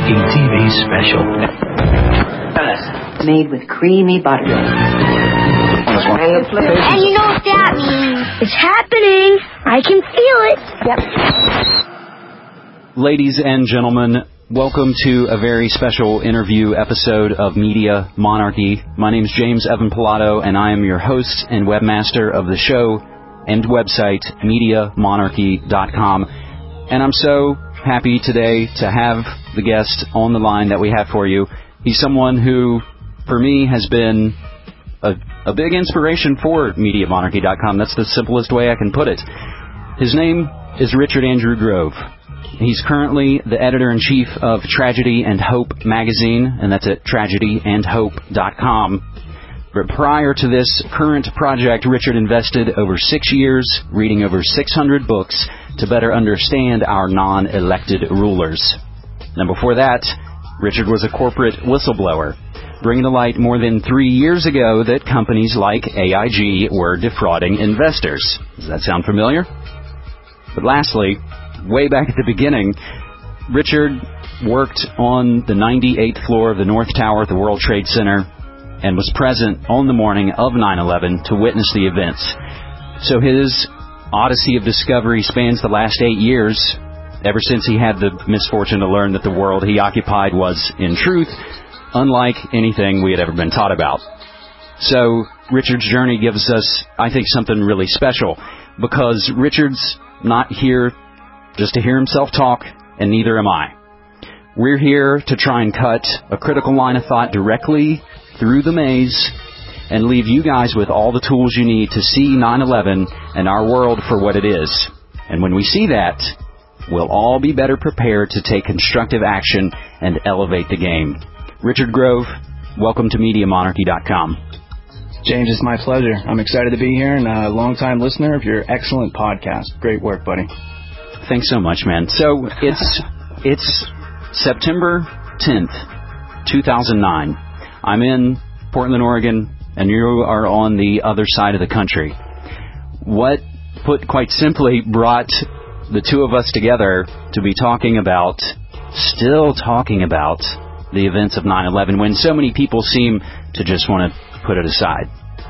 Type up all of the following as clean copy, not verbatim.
Monarchy TV special. Made with creamy butter. And you know what that means. It's happening. I can feel it. Yep. Ladies and gentlemen, welcome to a very special interview episode of Media Monarchy. My name is James Evan Pilato, and I am your host and webmaster of the show and website, MediaMonarchy.com. And I'm so happy today to have the guest on the line that we have for you. He's someone who, for me, has been a big inspiration for MediaMonarchy.com. That's the simplest way I can put it. His name is Richard Andrew Grove. He's currently the editor-in-chief of Tragedy and Hope magazine, and that's at tragedyandhope.com. But prior to this current project, Richard invested over 6 years reading over 600 books to better understand our non-elected rulers. Now, before that, Richard was a corporate whistleblower, bringing to light more than 3 years ago that companies like AIG were defrauding investors. Does that sound familiar? But lastly, way back at the beginning, Richard worked on the 98th floor of the North Tower at the World Trade Center and was present on the morning of 9/11 to witness the events. So his odyssey of discovery spans the last 8 years, ever since he had the misfortune to learn that the world he occupied was, in truth, unlike anything we had ever been taught about. So Richard's journey gives us, I think, something really special, because Richard's not here just to hear himself talk, and neither am I. We're here to try and cut a critical line of thought directly through the maze and leave you guys with all the tools you need to see 9/11 and our world for what it is. And when we see that, we'll all be better prepared to take constructive action and elevate the game. Richard Grove, welcome to MediaMonarchy.com. James, it's my pleasure. I'm excited to be here and a longtime listener of your excellent podcast. Great work, buddy. Thanks so much, man. So it's September 10th, 2009. I'm in Portland, Oregon, and you are on the other side of the country. What, put quite simply, brought the two of us together to be still talking about the events of 9/11 when so many people seem to just want to put it aside?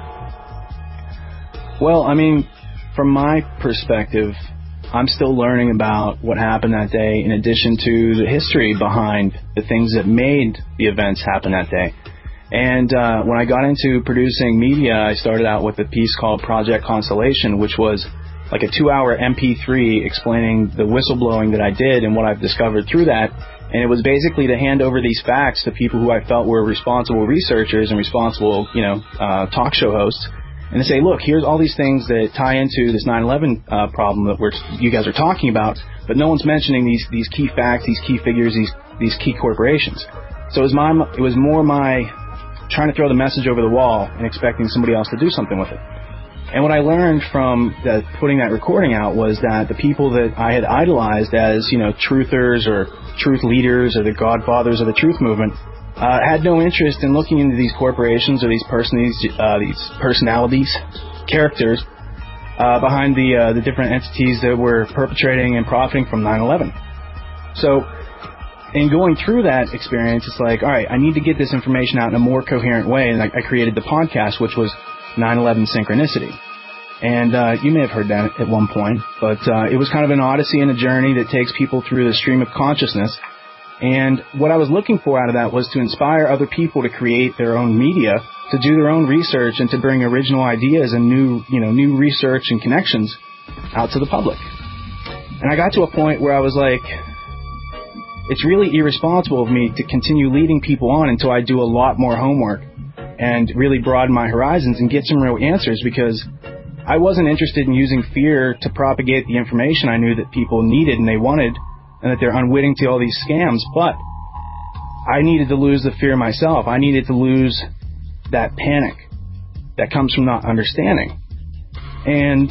Well, I mean, from my perspective, I'm still learning about what happened that day, in addition to the history behind the things that made the events happen that day. And when I got into producing media, I started out with a piece called Project Constellation, which was like a 2-hour MP3 explaining the whistleblowing that I did and what I've discovered through that. And it was basically to hand over these facts to people who I felt were responsible researchers and responsible, talk show hosts, and to say, look, here's all these things that tie into this 9/11 problem that you guys are talking about, but no one's mentioning these key facts, these key figures, these key corporations. So it was more my trying to throw the message over the wall and expecting somebody else to do something with it. And what I learned from putting that recording out was that the people that I had idolized as, truthers or truth leaders or the godfathers of the truth movement had no interest in looking into these corporations or these personalities, characters behind the different entities that were perpetrating and profiting from 9/11. So in going through that experience, it's like, all right, I need to get this information out in a more coherent way, and I created the podcast, which was 9/11 Synchronicity. And you may have heard that at one point, but it was kind of an odyssey and a journey that takes people through the stream of consciousness. And what I was looking for out of that was to inspire other people to create their own media, to do their own research, and to bring original ideas and new research and connections out to the public. And I got to a point where I was like, it's really irresponsible of me to continue leading people on until I do a lot more homework and really broaden my horizons and get some real answers, because I wasn't interested in using fear to propagate the information I knew that people needed and they wanted, and that they're unwitting to all these scams. But I needed to lose the fear myself. I needed to lose that panic that comes from not understanding. And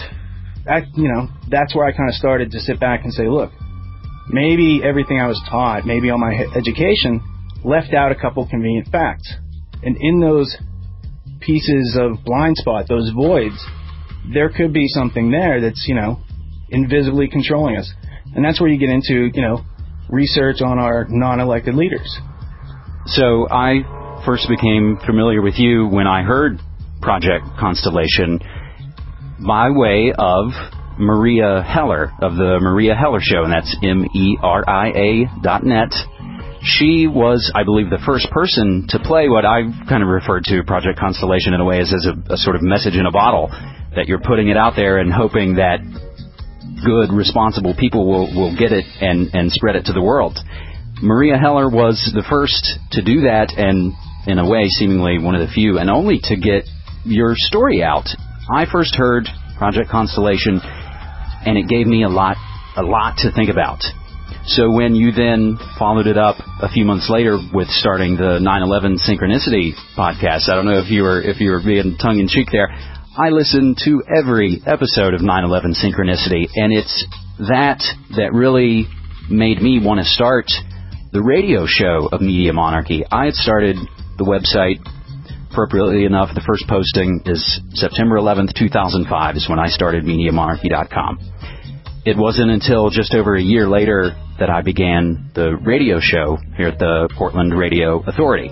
that's where I kind of started to sit back and say, look, maybe everything I was taught, maybe all my education, left out a couple convenient facts. And in those pieces of blind spot, those voids, there could be something there that's, invisibly controlling us. And that's where you get into, research on our non-elected leaders. So I first became familiar with you when I heard Project Constellation by way of Maria Heller of the Maria Heller Show, and that's MERIA.net. She was, I believe, the first person to play what I've kind of referred to Project Constellation in a way as a sort of message in a bottle, that you're putting it out there and hoping that good, responsible people will get it and spread it to the world. Maria Heller was the first to do that, and in a way, seemingly one of the few, and only to get your story out. I first heard Project Constellation, and it gave me a lot to think about. So when you then followed it up a few months later with starting the 9/11 Synchronicity podcast, I don't know if you were being tongue-in-cheek there. I listened to every episode of 9/11 Synchronicity, and it's that really made me want to start the radio show of Media Monarchy. I had started the website, appropriately enough, the first posting is September 11th, 2005 is when I started MediaMonarchy.com. It wasn't until just over a year later that I began the radio show here at the Portland Radio Authority.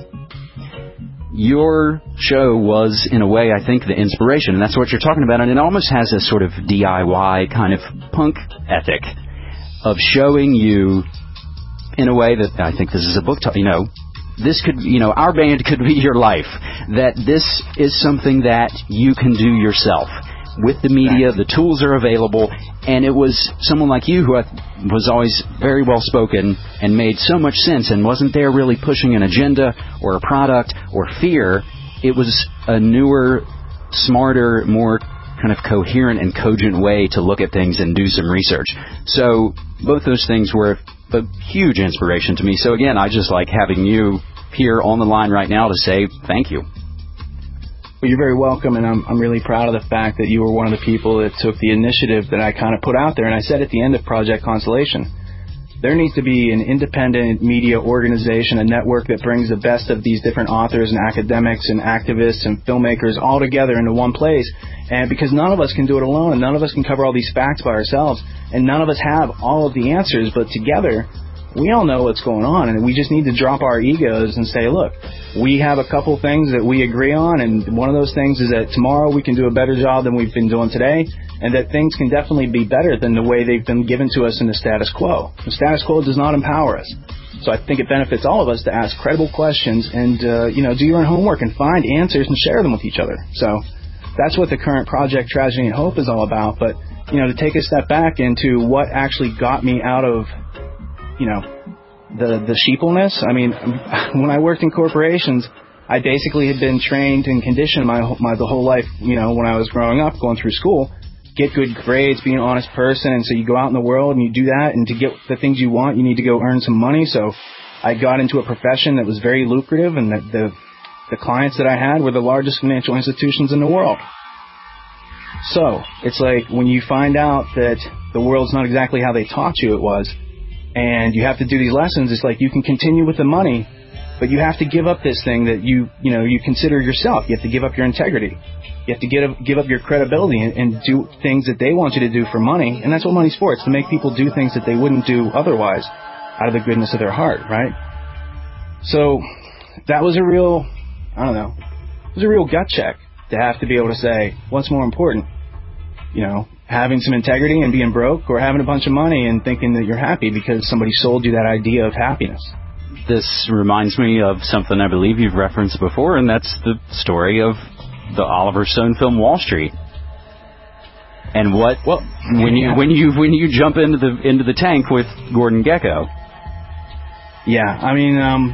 Your show was, in a way, I think, the inspiration, and that's what you're talking about, and it almost has a sort of DIY kind of punk ethic of showing you, in a way that I think this is a book, this could, our band could be your life, that this is something that you can do yourself. With the media, the tools are available, and it was someone like you who was always very well spoken and made so much sense and wasn't there really pushing an agenda or a product or fear. It was a newer, smarter, more kind of coherent and cogent way to look at things and do some research. So both those things were a huge inspiration to me. So again, I just like having you here on the line right now to say thank you. Well, you're very welcome, and I'm really proud of the fact that you were one of the people that took the initiative that I kind of put out there. And I said at the end of Project Constellation, there needs to be an independent media organization, a network that brings the best of these different authors and academics and activists and filmmakers all together into one place. And because none of us can do it alone, and none of us can cover all these facts by ourselves, and none of us have all of the answers, but together we all know what's going on, and we just need to drop our egos and say, look, we have a couple things that we agree on, and one of those things is that tomorrow we can do a better job than we've been doing today, and that things can definitely be better than the way they've been given to us in the status quo. The status quo does not empower us. So I think it benefits all of us to ask credible questions and, do your own homework and find answers and share them with each other. So that's what the current Project Tragedy and Hope is all about. But, to take a step back into what actually got me out of the sheepleness. I mean, when I worked in corporations, I basically had been trained and conditioned the whole life, when I was growing up, going through school, get good grades, be an honest person. And so you go out in the world and you do that. And to get the things you want, you need to go earn some money. So I got into a profession that was very lucrative, and that the clients that I had were the largest financial institutions in the world. So it's like when you find out that the world's not exactly how they taught you it was, and you have to do these lessons, it's like you can continue with the money, but you have to give up this thing that you consider yourself. You have to give up your integrity. You have to give up your credibility and do things that they want you to do for money. And that's what money's for. It's to make people do things that they wouldn't do otherwise out of the goodness of their heart, right? So that was a real gut check to have to be able to say, what's more important? Having some integrity and being broke, or having a bunch of money and thinking that you're happy because somebody sold you that idea of happiness. This reminds me of something I believe you've referenced before, and that's the story of the Oliver Stone film Wall Street. And when you jump into the tank with Gordon Gekko. Yeah, I mean,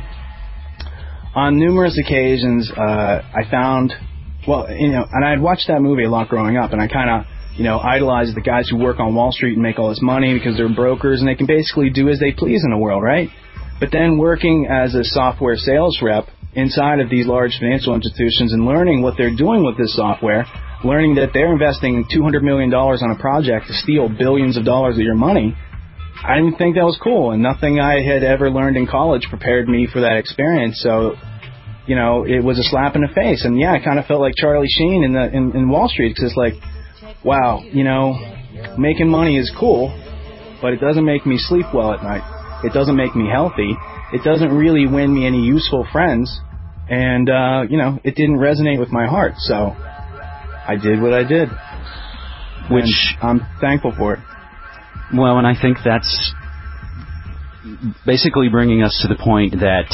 on numerous occasions, I found, and I had watched that movie a lot growing up, and I kind of, idolize the guys who work on Wall Street and make all this money because they're brokers and they can basically do as they please in the world, right? But then working as a software sales rep inside of these large financial institutions and learning what they're doing with this software, learning that they're investing $200 million on a project to steal billions of dollars of your money, I didn't think that was cool, and nothing I had ever learned in college prepared me for that experience. So, it was a slap in the face. And yeah, I kind of felt like Charlie Sheen in Wall Street, because it's like, wow, making money is cool, but it doesn't make me sleep well at night. It doesn't make me healthy. It doesn't really win me any useful friends. And, it didn't resonate with my heart. So I did what I did. Which I'm thankful for it. Well, and I think that's basically bringing us to the point that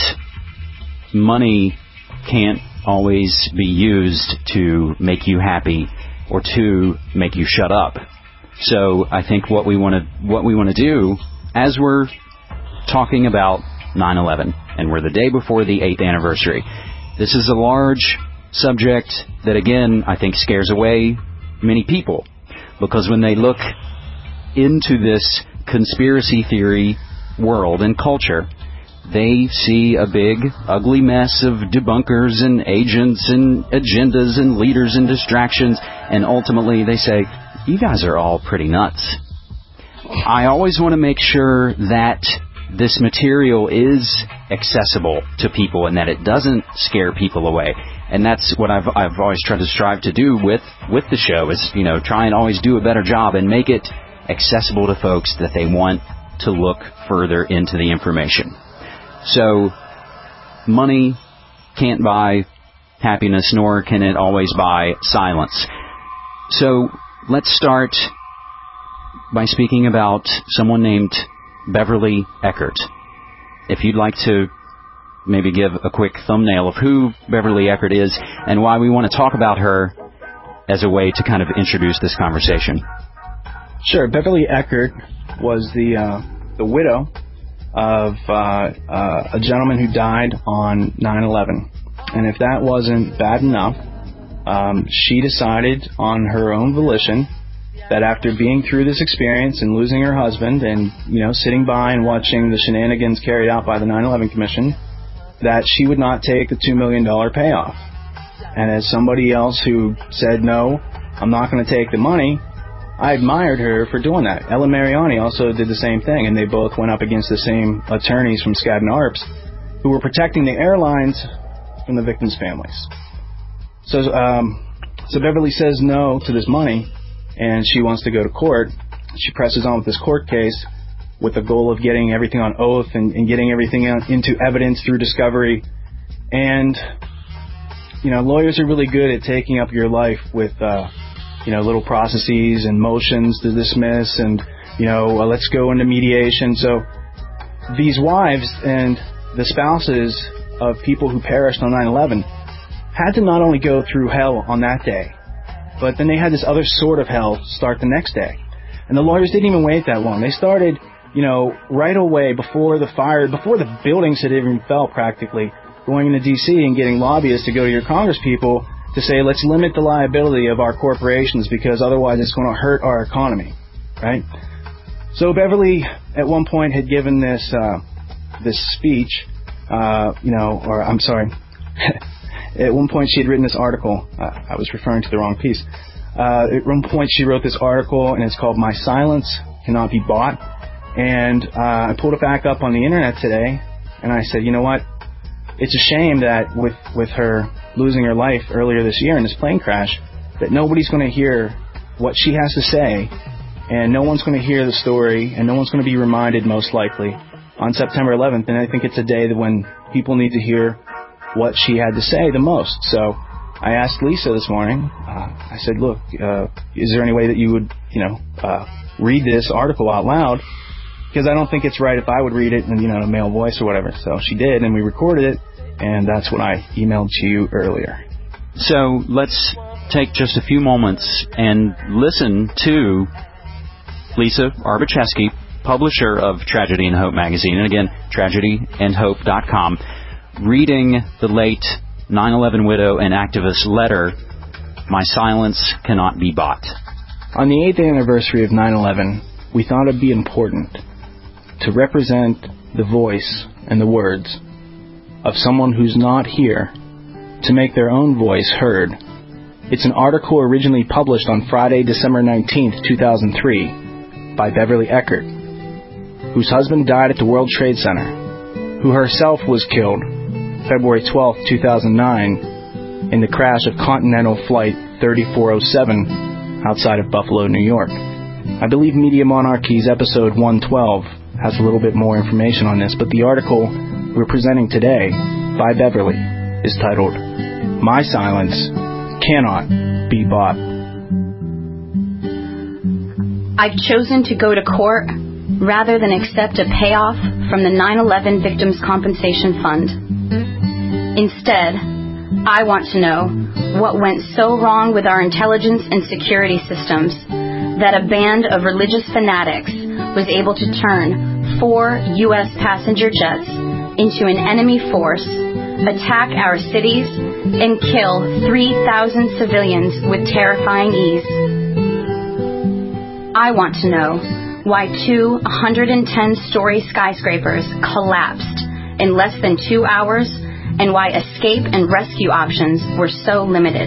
money can't always be used to make you happy or to make you shut up. So I think what we want to do, as we're talking about 9/11, and we're the day before the 8th anniversary, this is a large subject that, again, I think scares away many people, because when they look into this conspiracy theory world and culture, they see a big, ugly mess of debunkers and agents and agendas and leaders and distractions, and ultimately they say, you guys are all pretty nuts. I always want to make sure that this material is accessible to people and that it doesn't scare people away. And that's what I've always tried to strive to do with the show, is, try and always do a better job and make it accessible to folks that they want to look further into the information. So, money can't buy happiness, nor can it always buy silence. So, let's start by speaking about someone named Beverly Eckert. If you'd like to maybe give a quick thumbnail of who Beverly Eckert is and why we want to talk about her as a way to kind of introduce this conversation. Sure. Beverly Eckert was the widow of a gentleman who died on 9/11. And if that wasn't bad enough, she decided on her own volition that after being through this experience and losing her husband and, sitting by and watching the shenanigans carried out by the 9/11 Commission, that she would not take the $2 million payoff. And as somebody else who said, no, I'm not going to take the money, I admired her for doing that. Ella Mariani also did the same thing, and they both went up against the same attorneys from Skadden Arps who were protecting the airlines from the victims' families. So Beverly says no to this money, and she wants to go to court. She presses on with this court case with the goal of getting everything on oath and getting everything into evidence through discovery. And, lawyers are really good at taking up your life with, little processes and motions to dismiss and, let's go into mediation. So these wives and the spouses of people who perished on 9/11 had to not only go through hell on that day, but then they had this other sort of hell start the next day. And the lawyers didn't even wait that long. They started, right away before the buildings had even fell practically, going into D.C. and getting lobbyists to go to your congresspeople to say, let's limit the liability of our corporations because otherwise it's going to hurt our economy, right? So Beverly at one point had given this speech, at one point she had written this article. I was referring to the wrong piece. At one point she wrote this article, and it's called My Silence Cannot Be Bought. And I pulled it back up on the internet today, and I said, you know what? It's a shame that with her losing her life earlier this year in this plane crash, that nobody's going to hear what she has to say, and no one's going to hear the story, and no one's going to be reminded, most likely, on September 11th. And I think it's a day that when people need to hear what she had to say the most. So I asked Lisa this morning, I said, look, is there any way that you would, read this article out loud? Because I don't think it's right if I would read it in, a male voice or whatever. So she did, and we recorded it, and that's what I emailed to you earlier. So let's take just a few moments and listen to Lisa Arbucheski, publisher of Tragedy and Hope magazine, and again, tragedyandhope.com, reading the late 9/11 widow and activist letter, My Silence Cannot Be Bought. On the 8th anniversary of 9/11, we thought it'd be important to represent the voice and the words of someone who's not here to make their own voice heard. It's an article originally published on Friday, December 19th, 2003, by Beverly Eckert, whose husband died at the World Trade Center, who herself was killed February 12th, 2009, in the crash of Continental Flight 3407 outside of Buffalo, New York. I believe Media Monarchies episode 112 has a little bit more information on this, but the article we're presenting today by Beverly is titled, "My Silence Cannot Be Bought." I've chosen to go to court rather than accept a payoff from the 9/11 Victims' Compensation Fund. Instead, I want to know what went so wrong with our intelligence and security systems that a band of religious fanatics was able to turn 4 U.S. passenger jets into an enemy force, attack our cities, and kill 3,000 civilians with terrifying ease. I want to know why 2 110-story skyscrapers collapsed in less than 2 hours and why escape and rescue options were so limited.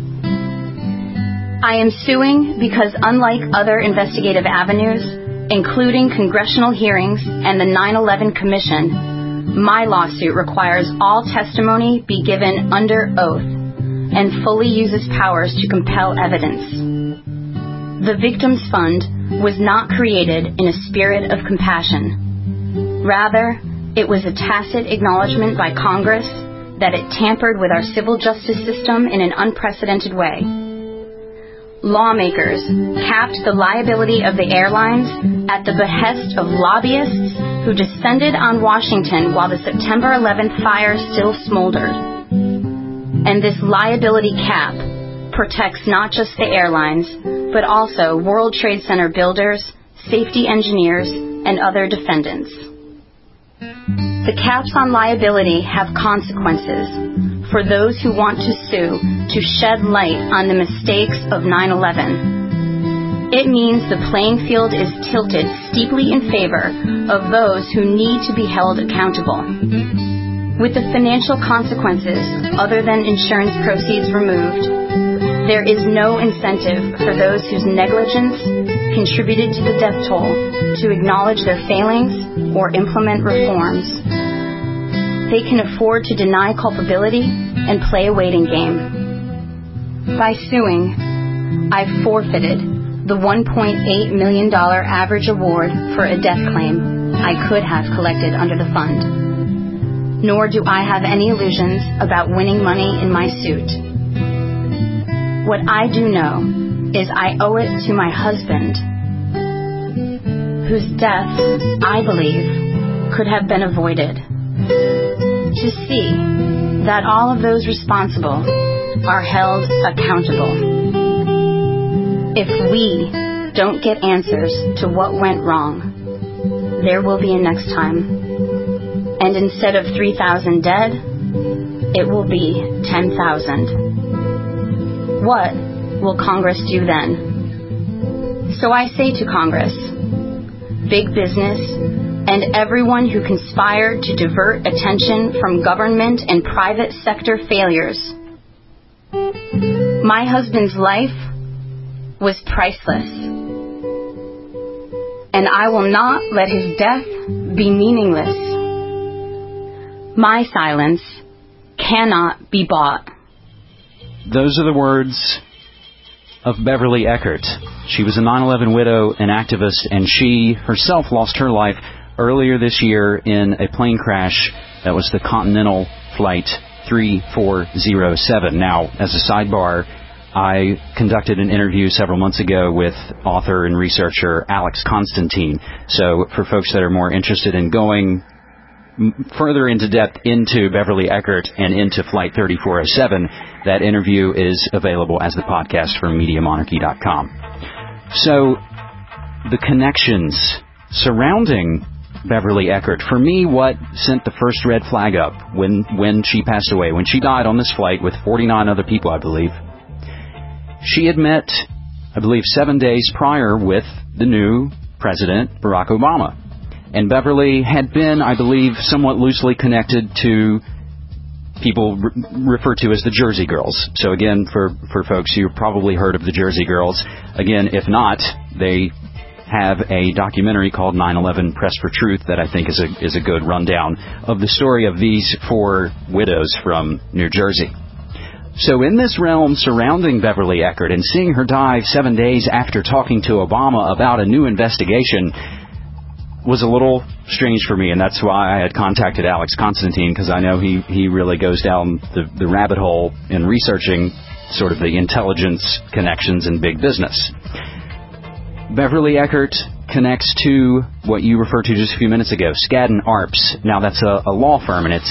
I am suing because, unlike other investigative avenues, including congressional hearings and the 9/11 Commission, my lawsuit requires all testimony be given under oath and fully uses powers to compel evidence. The Victims Fund was not created in a spirit of compassion. Rather, it was a tacit acknowledgement by Congress that it tampered with our civil justice system in an unprecedented way. Lawmakers capped the liability of the airlines at the behest of lobbyists who descended on Washington while the September 11th fire still smoldered. And this liability cap protects not just the airlines, but also World Trade Center builders, safety engineers, and other defendants. The caps on liability have consequences for those who want to sue to shed light on the mistakes of 9/11. It means the playing field is tilted steeply in favor of those who need to be held accountable. With the financial consequences other than insurance proceeds removed, there is no incentive for those whose negligence contributed to the death toll to acknowledge their failings or implement reforms. They can afford to deny culpability and play a waiting game. By suing, I've forfeited the $1.8 million average award for a death claim I could have collected under the fund. Nor do I have any illusions about winning money in my suit. What I do know is I owe it to my husband, whose death, I believe, could have been avoided, to see that all of those responsible are held accountable. If we don't get answers to what went wrong, there will be a next time. And instead of 3,000 dead, it will be 10,000. What will Congress do then? So I say to Congress, big business, and everyone who conspired to divert attention from government and private sector failures, my husband's life was priceless, and I will not let his death be meaningless. My silence cannot be bought. Those are the words of Beverly Eckert. She was a 9/11 widow, an activist, and she herself lost her life earlier this year in a plane crash that was the Continental Flight 3407. Now, as a sidebar, I conducted an interview several months ago with author and researcher Alex Constantine. So for folks that are more interested in going further into depth into Beverly Eckert and into Flight 3407, that interview is available as the podcast from MediaMonarchy.com. So the connections surrounding Beverly Eckert, for me, what sent the first red flag up when she passed away, when she died on this flight with 49 other people, I believe, she had met, I believe, 7 days prior with the new President, Barack Obama. And Beverly had been, I believe, somewhat loosely connected to people referred to as the Jersey Girls. So again, for folks, you've probably heard of the Jersey Girls. Again, if not, they have a documentary called 9/11 Press for Truth that I think is a good rundown of the story of these 4 widows from New Jersey. So in this realm surrounding Beverly Eckert and seeing her die 7 days after talking to Obama about a new investigation was a little strange for me, and that's why I had contacted Alex Constantine, because I know he really goes down the rabbit hole in researching sort of the intelligence connections in big business. Beverly Eckert connects to what you referred to just a few minutes ago, Skadden Arps. Now, that's a law firm, and it's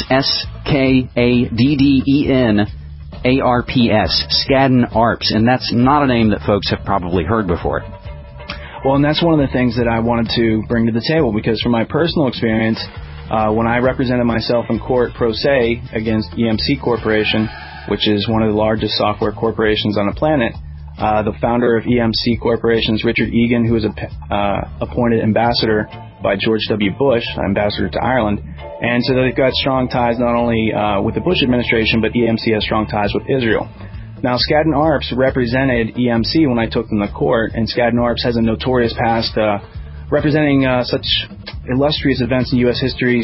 SKADDEN-ARPS, Skadden Arps, and that's not a name that folks have probably heard before. Well, and that's one of the things that I wanted to bring to the table, because from my personal experience, when I represented myself in court pro se against EMC Corporation, which is one of the largest software corporations on the planet, the founder of EMC Corporation is Richard Egan, who was appointed ambassador by George W. Bush, ambassador to Ireland. And so they've got strong ties not only with the Bush administration, but EMC has strong ties with Israel. Now, Skadden Arps represented EMC when I took them to court, and Skadden Arps has a notorious past representing such illustrious events in U.S. history,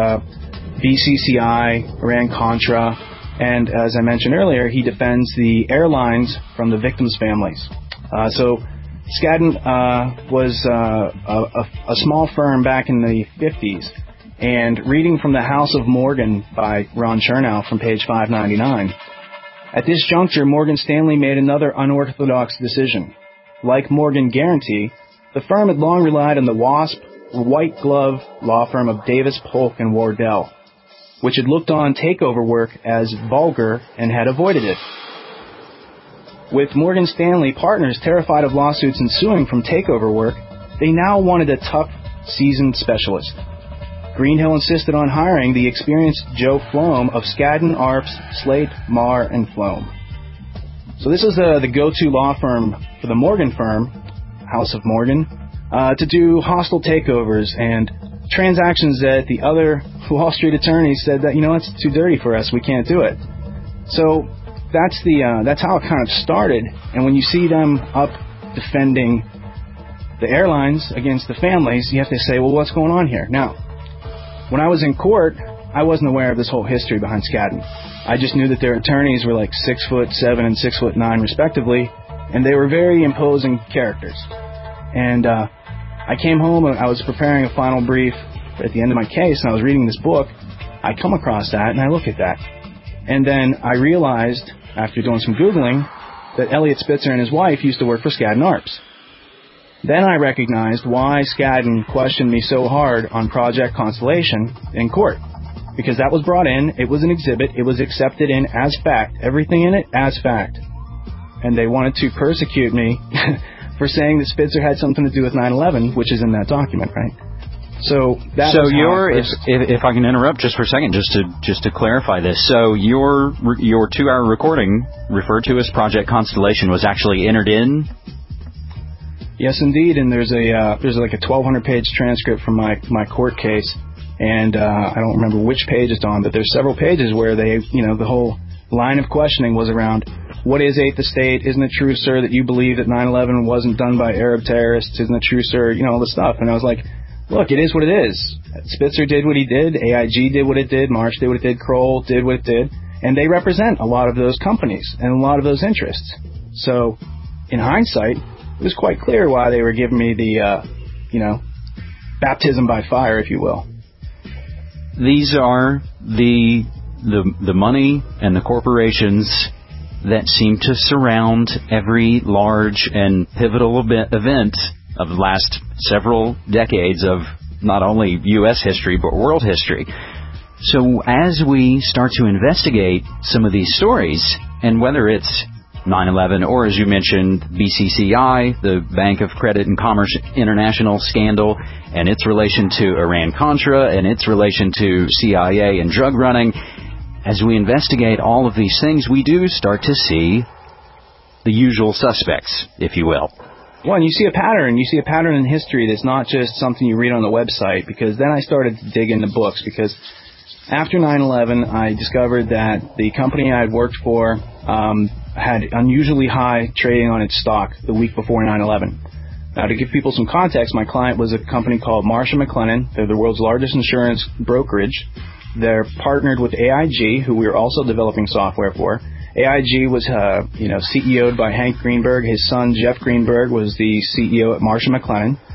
BCCI, Iran-Contra, and as I mentioned earlier, he defends the airlines from the victims' families. So Skadden was a small firm back in the 50s, and reading from The House of Morgan by Ron Chernow from page 599, at this juncture, Morgan Stanley made another unorthodox decision. Like Morgan Guaranty, the firm had long relied on the WASP, white-glove law firm of Davis, Polk, and Wardell, which had looked on takeover work as vulgar and had avoided it. With Morgan Stanley partners terrified of lawsuits ensuing from takeover work, they now wanted a tough, seasoned specialist. Greenhill insisted on hiring the experienced Joe Floam of Skadden Arps, Slate, Marr, and Floam. So this is the go-to law firm for the Morgan firm, House of Morgan, to do hostile takeovers and transactions that the other Wall Street attorneys said that, it's too dirty for us, we can't do it. So that's how it kind of started. And when you see them up defending the airlines against the families, you have to say, well, what's going on here? Now, when I was in court, I wasn't aware of this whole history behind Skadden. I just knew that their attorneys were like 6'7" and 6'9" respectively, and they were very imposing characters. And I came home and I was preparing a final brief at the end of my case, and I was reading this book. I come across that, and I look at that. And then I realized, after doing some Googling, that Elliot Spitzer and his wife used to work for Skadden Arps. Then I recognized why Skadden questioned me so hard on Project Constellation in court. Because that was brought in, it was an exhibit, it was accepted in as fact, everything in it as fact. And they wanted to persecute me for saying that Spitzer had something to do with 9/11, which is in that document, right? So if I can interrupt just for a second, just to clarify this. So your 2-hour recording, referred to as Project Constellation, was actually entered in? Yes, indeed. And there's like a 1,200-page transcript from my court case, and I don't remember which page it's on, but there's several pages where they, the whole line of questioning was around, what is Eighth Estate? Isn't it true, sir, that you believe that 9/11 wasn't done by Arab terrorists? Isn't it true, sir? All this stuff. And I was like, look, it is what it is. Spitzer did what he did. AIG did what it did. Marsh did what it did. Kroll did what it did. And they represent a lot of those companies and a lot of those interests. So, in hindsight, it was quite clear why they were giving me the, baptism by fire, if you will. These are the money and the corporations that seem to surround every large and pivotal event of the last several decades of not only U.S. history, but world history. So as we start to investigate some of these stories, and whether it's 9/11 or, as you mentioned, BCCI, the Bank of Credit and Commerce International scandal, and its relation to Iran-Contra, and its relation to CIA and drug running, as we investigate all of these things, we do start to see the usual suspects, if you will. Well, and you see a pattern. You see a pattern in history that's not just something you read on the website, because then I started to dig into books, because after 9/11, I discovered that the company I had worked for had unusually high trading on its stock the week before 9/11. Now, to give people some context, my client was a company called Marsh & McLennan. They're the world's largest insurance brokerage. They're partnered with AIG, who we are also developing software for. AIG was, CEO'd by Hank Greenberg. His son, Jeff Greenberg, was the CEO at Marsh & McLennan.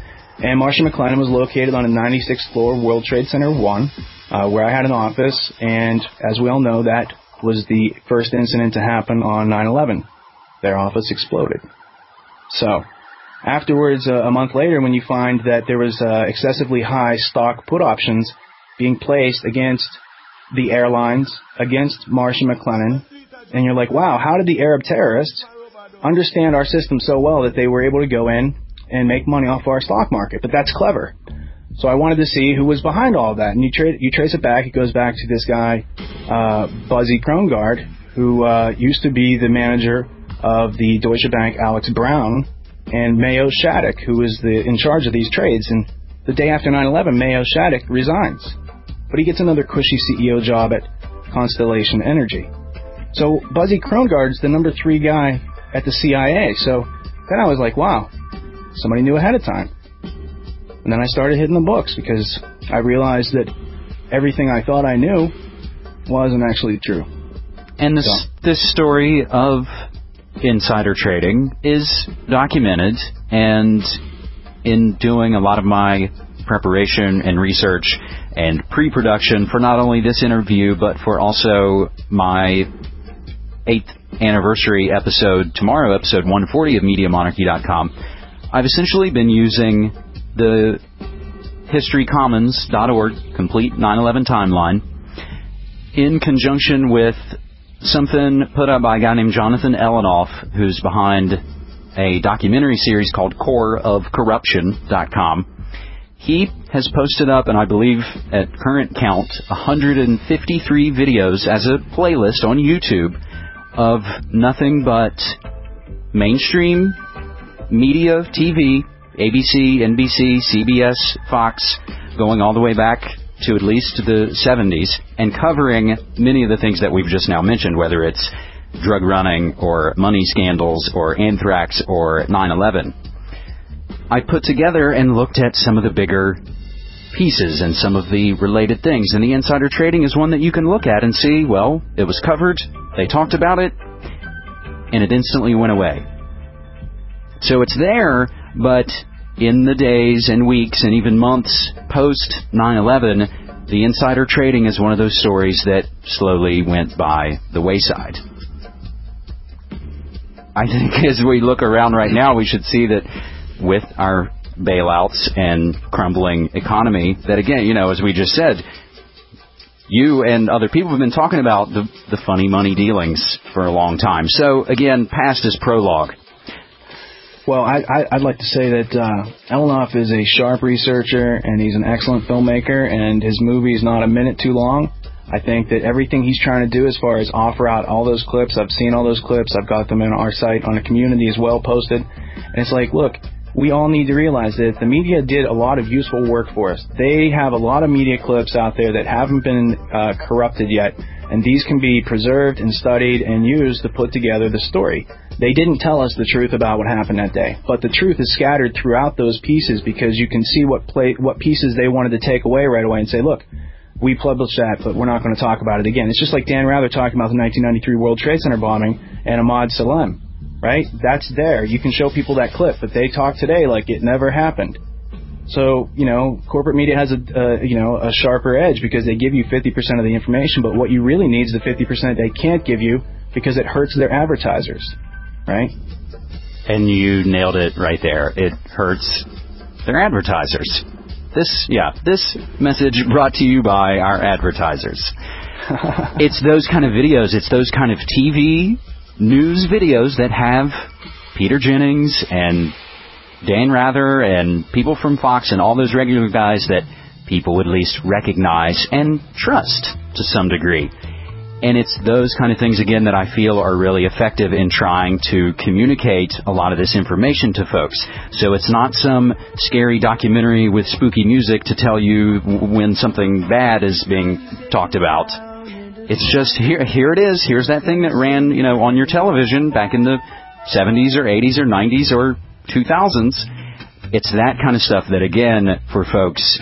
And Marcia McLennan was located on a 96th floor of World Trade Center 1, where I had an office, and as we all know, that was the first incident to happen on 9/11. Their office exploded. So, afterwards, a month later, when you find that there was excessively high stock put options being placed against the airlines, against Marcia McLennan, and you're like, wow, how did the Arab terrorists understand our system so well that they were able to go in and make money off our stock market? But that's clever. So I wanted to see who was behind all of that. And you trace it back. It goes back to this guy, Buzzy Krongard, who used to be the manager of the Deutsche Bank Alex Brown, and Mayo Shattuck, who is in charge of these trades. And the day after 9/11, Mayo Shattuck resigns. But he gets another cushy CEO job at Constellation Energy. So Buzzy Krongard's the number 3 guy at the CIA. So then I was like, wow, somebody knew ahead of time. And then I started hitting the books because I realized that everything I thought I knew wasn't actually true. And this story of insider trading is documented, and in doing a lot of my preparation and research and pre-production for not only this interview, but for also my 8th anniversary episode tomorrow, episode 140 of MediaMonarchy.com, I've essentially been using the historycommons.org complete 9/11 timeline in conjunction with something put up by a guy named Jonathan Elenoff, who's behind a documentary series called CoreOfCorruption.com. He has posted up, and I believe at current count, 153 videos as a playlist on YouTube of nothing but mainstream media, TV, ABC, NBC, CBS, Fox, going all the way back to at least the 70s, and covering many of the things that we've just now mentioned, whether it's drug running or money scandals or anthrax or 9/11. I put together and looked at some of the bigger pieces and some of the related things, and the insider trading is one that you can look at and see, well, it was covered, they talked about it, and it instantly went away. So it's there, but in the days and weeks and even months post 9/11, the insider trading is one of those stories that slowly went by the wayside. I think as we look around right now, we should see that with our bailouts and crumbling economy, that again, as we just said, you and other people have been talking about the funny money dealings for a long time. So again, past is prologue. Well, I'd like to say that Elenoff is a sharp researcher, and he's an excellent filmmaker, and his movie is not a minute too long. I think that everything he's trying to do as far as offer out all those clips, I've seen all those clips, I've got them in our site on the community as well posted, and it's like, look, we all need to realize that the media did a lot of useful work for us. They have a lot of media clips out there that haven't been corrupted yet, and these can be preserved and studied and used to put together the story. They didn't tell us the truth about what happened that day, but the truth is scattered throughout those pieces because you can see what pieces they wanted to take away right away and say, look, we published that, but we're not going to talk about it again. It's just like Dan Rather talking about the 1993 World Trade Center bombing and Ahmad Salem, right? That's there. You can show people that clip, but they talk today like it never happened. So, corporate media has a sharper edge because they give you 50% of the information, but what you really need is the 50% they can't give you because it hurts their advertisers, right? And you nailed it right there. It hurts their advertisers. This message brought to you by our advertisers. It's those kind of videos, it's those kind of TV news videos that have Peter Jennings and Dan Rather and people from Fox and all those regular guys that people would at least recognize and trust to some degree. And it's those kind of things, again, that I feel are really effective in trying to communicate a lot of this information to folks. So it's not some scary documentary with spooky music to tell you when something bad is being talked about. It's just, here it is. Here's that thing that ran, on your television back in the 70s or 80s or 90s or 2000s. It's that kind of stuff that, again, for folks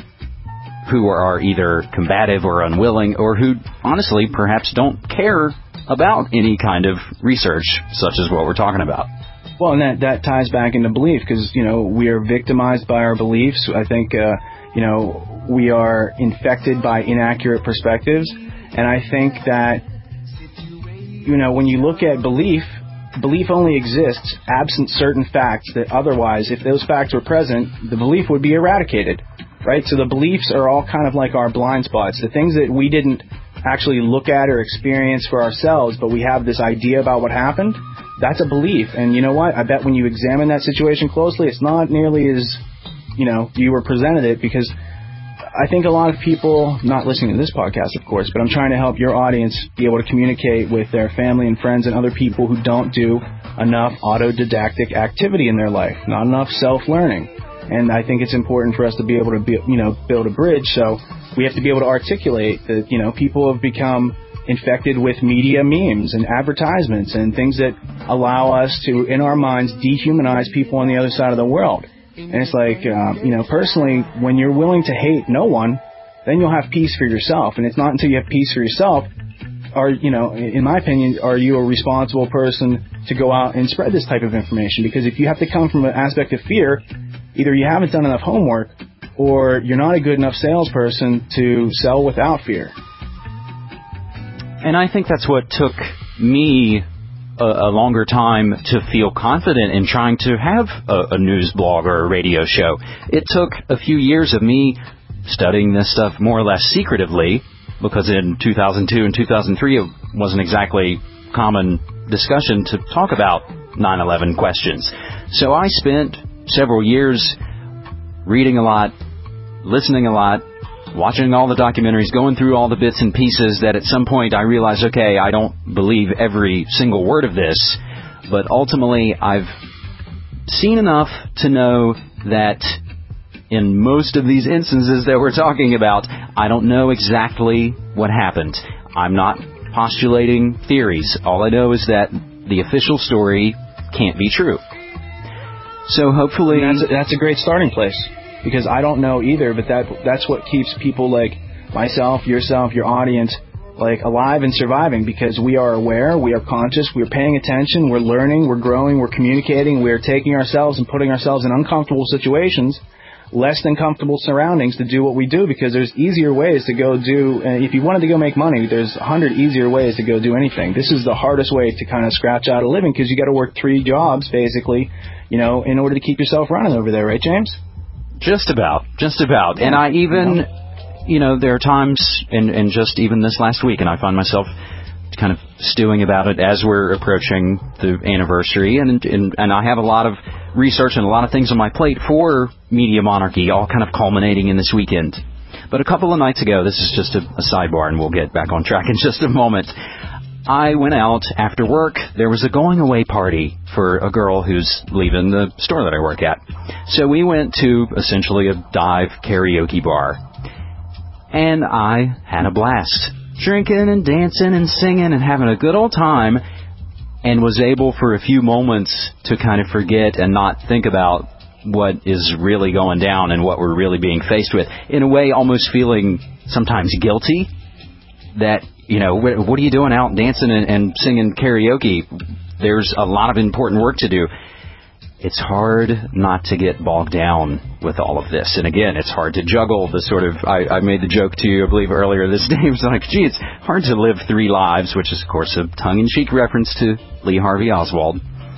who are either combative or unwilling, or who honestly perhaps don't care about any kind of research such as what we're talking about. Well, and that ties back into belief because, we are victimized by our beliefs. I think, we are infected by inaccurate perspectives. And I think that, when you look at belief only exists absent certain facts that otherwise, if those facts were present, the belief would be eradicated, right? So the beliefs are all kind of like our blind spots, the things that we didn't actually look at or experience for ourselves, but we have this idea about what happened. That's a belief. And you know what? I bet when you examine that situation closely, it's not nearly as, you were presented it, because I think a lot of people, not listening to this podcast, of course, but I'm trying to help your audience be able to communicate with their family and friends and other people who don't do enough autodidactic activity in their life, not enough self-learning. And I think it's important for us to be able to build a bridge. So we have to be able to articulate that, people have become infected with media memes and advertisements and things that allow us to, in our minds, dehumanize people on the other side of the world. And it's like, personally, when you're willing to hate no one, then you'll have peace for yourself. And it's not until you have peace for yourself, in my opinion, are you a responsible person to go out and spread this type of information. Because if you have to come from an aspect of fear, either you haven't done enough homework or you're not a good enough salesperson to sell without fear. And I think that's what took me a longer time to feel confident in trying to have a news blog or a radio show. It took a few years of me studying this stuff more or less secretively, because in 2002 and 2003 it wasn't exactly common discussion to talk about 9/11 questions. So I spent several years reading a lot, listening a lot, watching all the documentaries, going through all the bits and pieces that at some point I realized, okay, I don't believe every single word of this, but ultimately I've seen enough to know that in most of these instances that we're talking about, I don't know exactly what happened. I'm not postulating theories. All I know is that the official story can't be true. So hopefully that's a great starting place. Because I don't know either, but that's what keeps people like myself, yourself, your audience, alive and surviving, because we are aware, we are conscious, we're paying attention, we're learning, we're growing, we're communicating, we're taking ourselves and putting ourselves in uncomfortable situations, less than comfortable surroundings to do what we do, because there's easier ways to go do, if you wanted to go make money, there's 100 easier ways to go do anything. This is the hardest way to kind of scratch out a living, because you got to work 3 jobs, basically, in order to keep yourself running over there, right, James? Just about. Yeah. And I even, there are times, and just even this last week, and I find myself kind of stewing about it as we're approaching the anniversary, and I have a lot of research and a lot of things on my plate for Media Monarchy, all kind of culminating in this weekend. But a couple of nights ago, this is just a sidebar, and we'll get back on track in just a moment, I went out after work. There was a going-away party for a girl who's leaving the store that I work at. So we went to essentially a dive karaoke bar. And I had a blast. Drinking and dancing and singing and having a good old time. And was able for a few moments to kind of forget and not think about what is really going down and what we're really being faced with. In a way, almost feeling sometimes guilty that, what are you doing out dancing and singing karaoke? There's a lot of important work to do. It's hard not to get bogged down with all of this. And again, it's hard to juggle the sort of, I made the joke to you, I believe, earlier this day. It was like, gee, it's hard to live 3 lives, which is, of course, a tongue-in-cheek reference to Lee Harvey Oswald.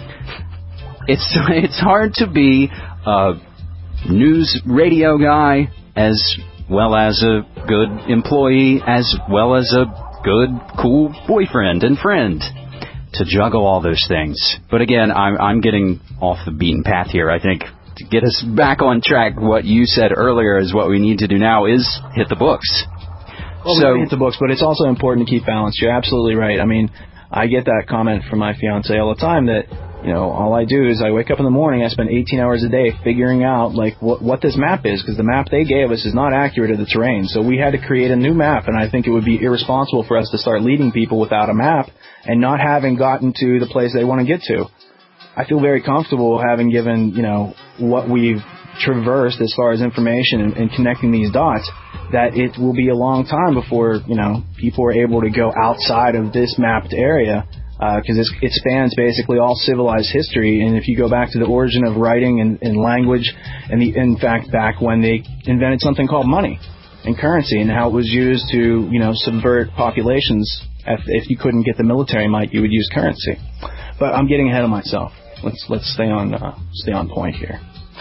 It's hard to be a news radio guy as well as a good employee, as well as a good, cool boyfriend and friend, to juggle all those things. But again, I'm getting off the beaten path here. I think to get us back on track, what you said earlier is what we need to do now is hit the books. Well, we hit the books, but it's also important to keep balance. You're absolutely right. I mean, I get that comment from my fiance all the time that, all I do is I wake up in the morning, I spend 18 hours a day figuring out, what this map is, because the map they gave us is not accurate of the terrain. So we had to create a new map, and I think it would be irresponsible for us to start leading people without a map and not having gotten to the place they want to get to. I feel very comfortable having given, what we've traversed as far as information and connecting these dots, that it will be a long time before, people are able to go outside of this mapped area because it spans basically all civilized history. And if you go back to the origin of writing and language, and in fact back when they invented something called money and currency, and how it was used to subvert populations. If you couldn't get the military might, you would use currency. But I'm getting ahead of myself. Let's stay on point here.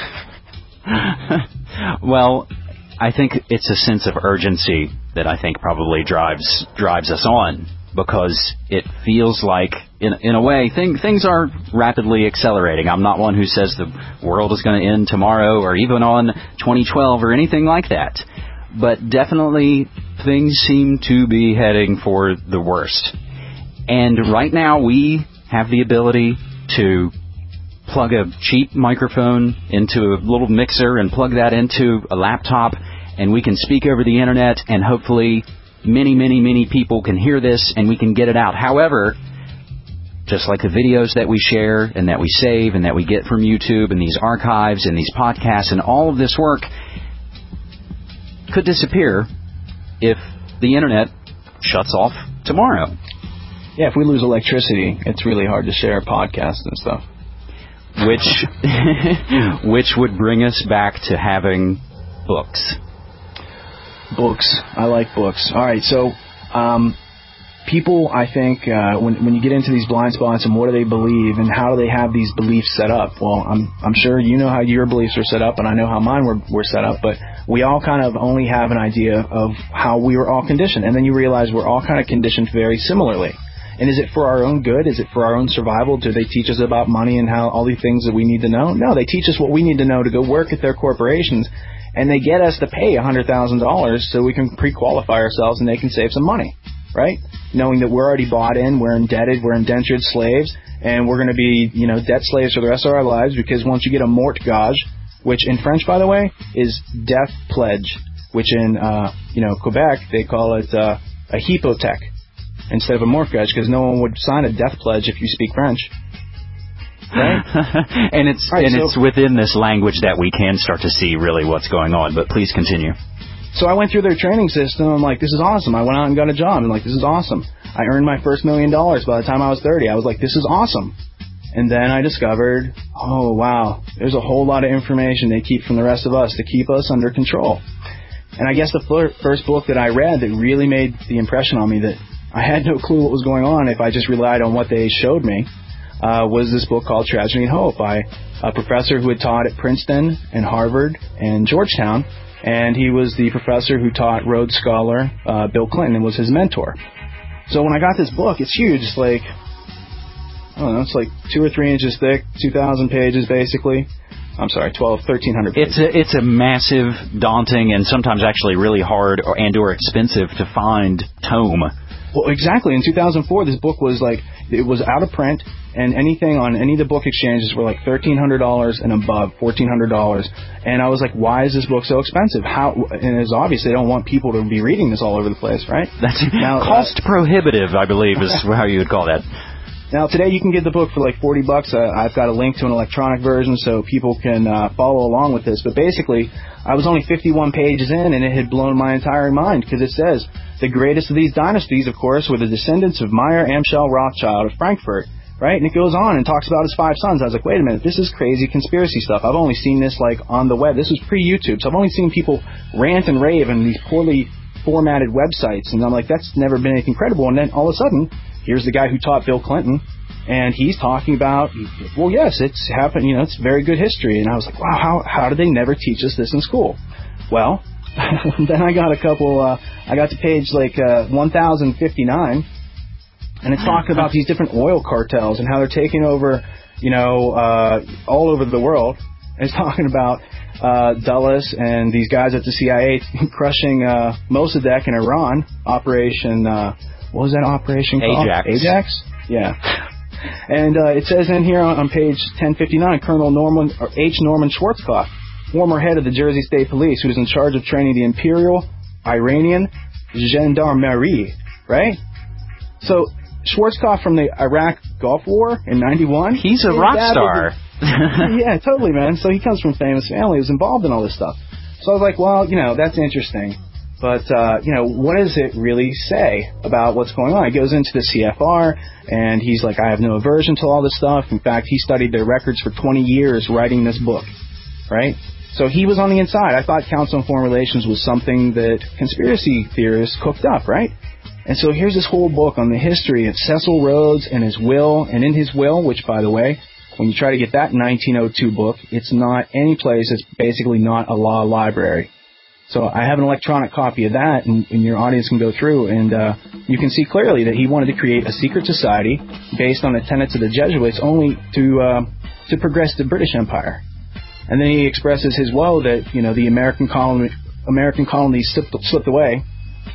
Well, I think it's a sense of urgency that I think probably drives us on, because it feels like, in a way, things are rapidly accelerating. I'm not one who says the world is going to end tomorrow or even on 2012 or anything like that. But definitely things seem to be heading for the worst. And right now we have the ability to plug a cheap microphone into a little mixer and plug that into a laptop, and we can speak over the internet, and hopefully many, many, many people can hear this and we can get it out. However, just like the videos that we share and that we save and that we get from YouTube and these archives and these podcasts and all of this work could disappear if the internet shuts off tomorrow. Yeah, if we lose electricity, it's really hard to share podcasts and stuff. Which would bring us back to having books. Books. I like books. All right, so people, I think, when you get into these blind spots and what do they believe and how do they have these beliefs set up? Well, I'm sure you know how your beliefs are set up, and I know how mine were set up, but we all kind of only have an idea of how we were all conditioned, and then you realize we're all kind of conditioned very similarly. And is it for our own good? Is it for our own survival? Do they teach us about money and how all the things that we need to know? No, they teach us what we need to know to go work at their corporations, and they get us to pay $100,000 so we can pre-qualify ourselves and they can save some money, right? Knowing that we're already bought in, we're indebted, we're indentured slaves, and we're going to be, debt slaves for the rest of our lives, because once you get a mortgage, which in French, by the way, is death pledge, which in, Quebec, they call it a hypothèque instead of a mortgage, because no one would sign a death pledge if you speak French. Right? and it's within this language that we can start to see really what's going on, but please continue. So I went through their training system. I'm like, this is awesome. I went out and got a job. I'm like, this is awesome. I earned my first $1 million by the time I was 30. I was like, this is awesome. And then I discovered, oh, wow, there's a whole lot of information they keep from the rest of us to keep us under control. And I guess the first book that I read that really made the impression on me that I had no clue what was going on if I just relied on what they showed me was this book called Tragedy and Hope by a professor who had taught at Princeton and Harvard and Georgetown. And he was the professor who taught Rhodes Scholar Bill Clinton and was his mentor. So when I got this book, it's huge. It's like, I don't know, it's like 2 or 3 inches thick, 2,000 pages basically. I'm sorry, 1,300 pages. It's a massive, daunting, and sometimes actually really hard or expensive to find tome. Well, exactly. In 2004, this book was it was out of print, and anything on any of the book exchanges were like $1,300 and above, $1,400. And I was like, why is this book so expensive? And it's obvious they don't want people to be reading this all over the place, right? That's now, cost prohibitive, I believe, is how you would call that. Now, today you can get the book for like $40. I've got a link to an electronic version so people can follow along with this. But basically, I was only 51 pages in, and it had blown my entire mind, because it says, the greatest of these dynasties, of course, were the descendants of Meyer Amschel Rothschild of Frankfurt, right? And it goes on and talks about his 5 sons. I was like, wait a minute, this is crazy conspiracy stuff. I've only seen this on the web. This was pre-YouTube, so I've only seen people rant and rave on these poorly formatted websites. And I'm like, that's never been anything credible. And then all of a sudden, here's the guy who taught Bill Clinton, and he's talking about, well, yes, it's happened, it's very good history. And I was like, wow, how did they never teach us this in school? Well, then I got I got to page 1059, and it's talking about these different oil cartels and how they're taking over, all over the world. And it's talking about Dulles and these guys at the CIA crushing Mossadegh in Iran, Operation, what was that operation called? Ajax? Yeah. And it says in here on page 1059, Colonel Norman Schwarzkopf, former head of the Jersey State Police, who was in charge of training the Imperial Iranian Gendarmerie, right? So Schwarzkopf from the Iraq Gulf War in 91. He's a rock star. Yeah, totally, man. So he comes from a famous family, was involved in all this stuff. So I was like, well, that's interesting. But, what does it really say about what's going on? He goes into the CFR, and he's like, I have no aversion to all this stuff. In fact, he studied their records for 20 years writing this book, right? So he was on the inside. I thought Council on Foreign Relations was something that conspiracy theorists cooked up, right? And so here's this whole book on the history of Cecil Rhodes and his will, and in his will, which, by the way, when you try to get that 1902 book, it's not any place. It's basically not a law library. So I have an electronic copy of that, and your audience can go through, and you can see clearly that he wanted to create a secret society based on the tenets of the Jesuits only to progress the British Empire. And then he expresses his woe that, the American colonies slipped away,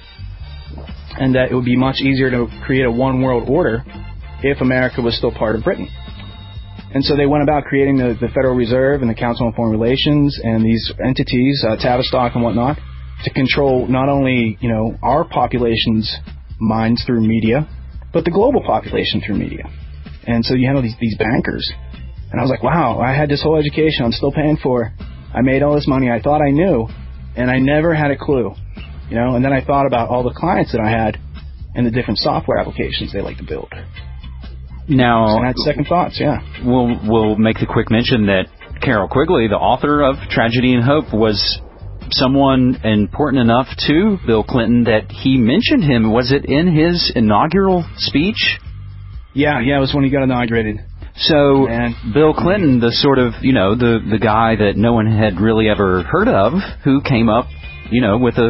and that it would be much easier to create a one-world order if America was still part of Britain. And so they went about creating the Federal Reserve and the Council on Foreign Relations and these entities, Tavistock and whatnot, to control not only, our population's minds through media, but the global population through media. And so you have these bankers. And I was like, wow, I had this whole education I'm still paying for. I made all this money I thought I knew, and I never had a clue. And then I thought about all the clients that I had and the different software applications they like to build. Now, so I had second thoughts, yeah. We'll make the quick mention that Carroll Quigley, the author of Tragedy and Hope, was someone important enough to Bill Clinton that he mentioned him. Was it in his inaugural speech? Yeah, it was when he got inaugurated. So Bill Clinton, the sort of, the guy that no one had really ever heard of, who came up, with a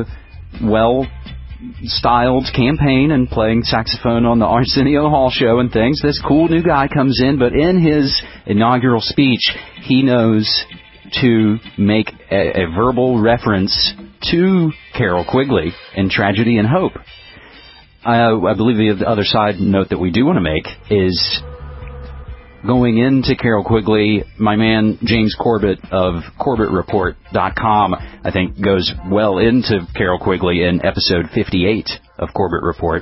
well-styled campaign and playing saxophone on the Arsenio Hall show and things. This cool new guy comes in, but in his inaugural speech, he knows to make a verbal reference to Carroll Quigley in Tragedy and Hope. I believe the other side note that we do want to make is going into Carroll Quigley, my man James Corbett of CorbettReport.com, I think, goes well into Carroll Quigley in episode 58 of Corbett Report.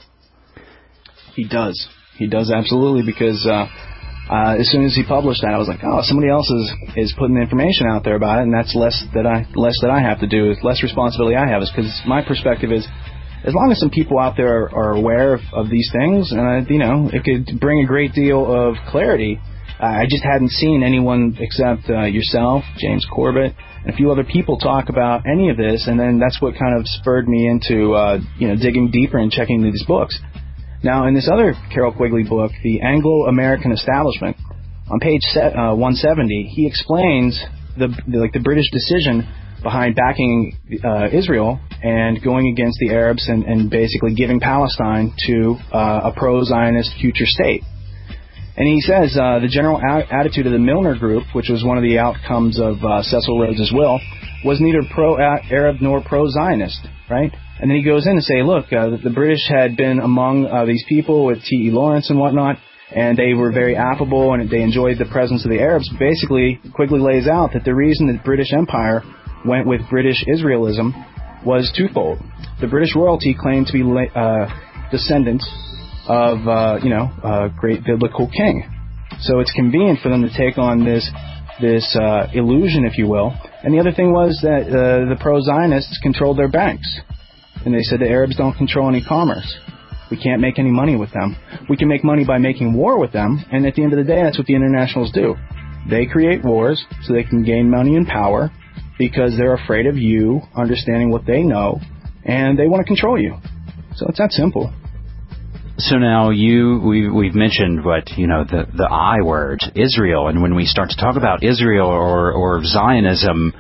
He does. He does, absolutely, because as soon as he published that, I was like, oh, somebody else is putting the information out there about it, and that's less that I have to do, less responsibility I have, is because my perspective is, as long as some people out there are aware of these things, and it could bring a great deal of clarity. I just hadn't seen anyone except yourself, James Corbett, and a few other people talk about any of this, and then that's what kind of spurred me into digging deeper and checking these books. Now, in this other Carroll Quigley book, The Anglo-American Establishment, on page 170, he explains the British decision behind backing Israel and going against the Arabs and basically giving Palestine to a pro-Zionist future state. And he says the general attitude of the Milner Group, which was one of the outcomes of Cecil Rhodes' will, was neither pro-Arab nor pro-Zionist, right? And then he goes in and say, look, the British had been among these people with T.E. Lawrence and whatnot, and they were very affable and they enjoyed the presence of the Arabs. Basically, Quigley lays out that the reason the British Empire went with British Israelism was twofold. The British royalty claimed to be descendants of, a great biblical king. So it's convenient for them to take on this illusion, if you will. And the other thing was that the pro-Zionists controlled their banks. And they said the Arabs don't control any commerce. We can't make any money with them. We can make money by making war with them, and at the end of the day, that's what the internationals do. They create wars so they can gain money and power, because they're afraid of you understanding what they know, and they want to control you. So it's that simple. So now we've mentioned the I word, Israel, and when we start to talk about Israel or Zionism,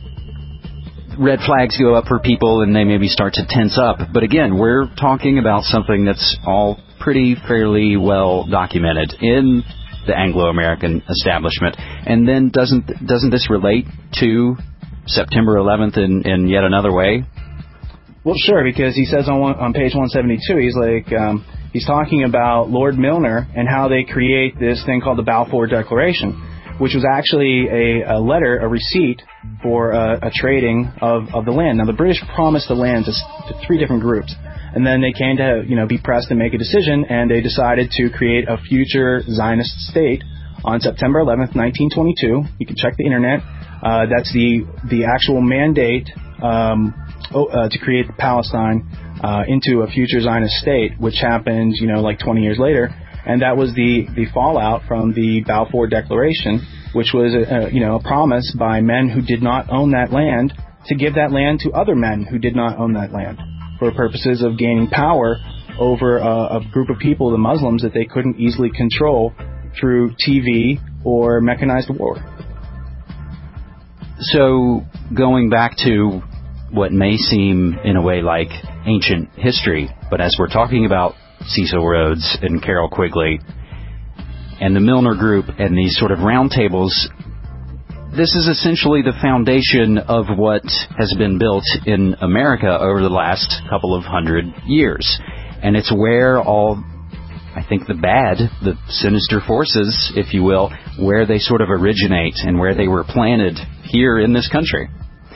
red flags go up for people and they maybe start to tense up. But again, we're talking about something that's all fairly well documented in the Anglo-American establishment. And then doesn't this relate to September 11th in yet another way? Well, sure, because he says on page 172, he's like, he's talking about Lord Milner and how they create this thing called the Balfour Declaration, which was actually a letter, a receipt for a trading of the land. Now, the British promised the land to three different groups, and then they came to be pressed to make a decision, and they decided to create a future Zionist state on September 11th, 1922. You can check the internet. That's the actual mandate to create Palestine into a future Zionist state, which happened, like 20 years later. And that was the fallout from the Balfour Declaration, which was a promise by men who did not own that land to give that land to other men who did not own that land for purposes of gaining power over a group of people, the Muslims, that they couldn't easily control through TV or mechanized war. So going back to what may seem in a way like ancient history, but as we're talking about Cecil Rhodes and Carroll Quigley and the Milner Group and these sort of roundtables, this is essentially the foundation of what has been built in America over the last couple of hundred years. And it's where all, I think, the sinister forces, if you will, where they sort of originate and where they were planted here in this country.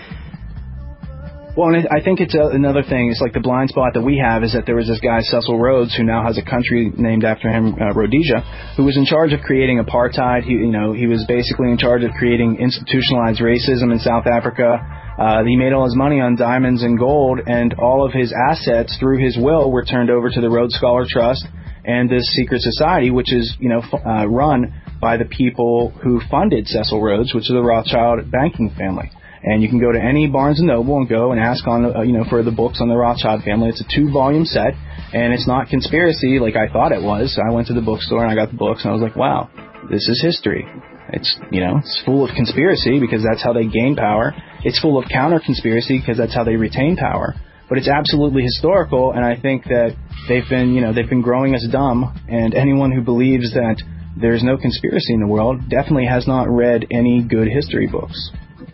Well, and I think it's another thing. It's like the blind spot that we have is that there was this guy, Cecil Rhodes, who now has a country named after him, Rhodesia, who was in charge of creating apartheid. He was basically in charge of creating institutionalized racism in South Africa. He made all his money on diamonds and gold, and all of his assets through his will were turned over to the Rhodes Scholar Trust and this secret society, which is, run by the people who funded Cecil Rhodes, which is the Rothschild banking family. And you can go to any Barnes & Noble and go and ask for the books on the Rothschild family. It's a 2-volume set, and it's not conspiracy like I thought it was. I went to the bookstore and I got the books, and I was like, wow, this is history. It's full of conspiracy because that's how they gain power. It's full of counter-conspiracy because that's how they retain power. But it's absolutely historical, and I think that they've been growing us dumb, and anyone who believes that there's no conspiracy in the world definitely has not read any good history books.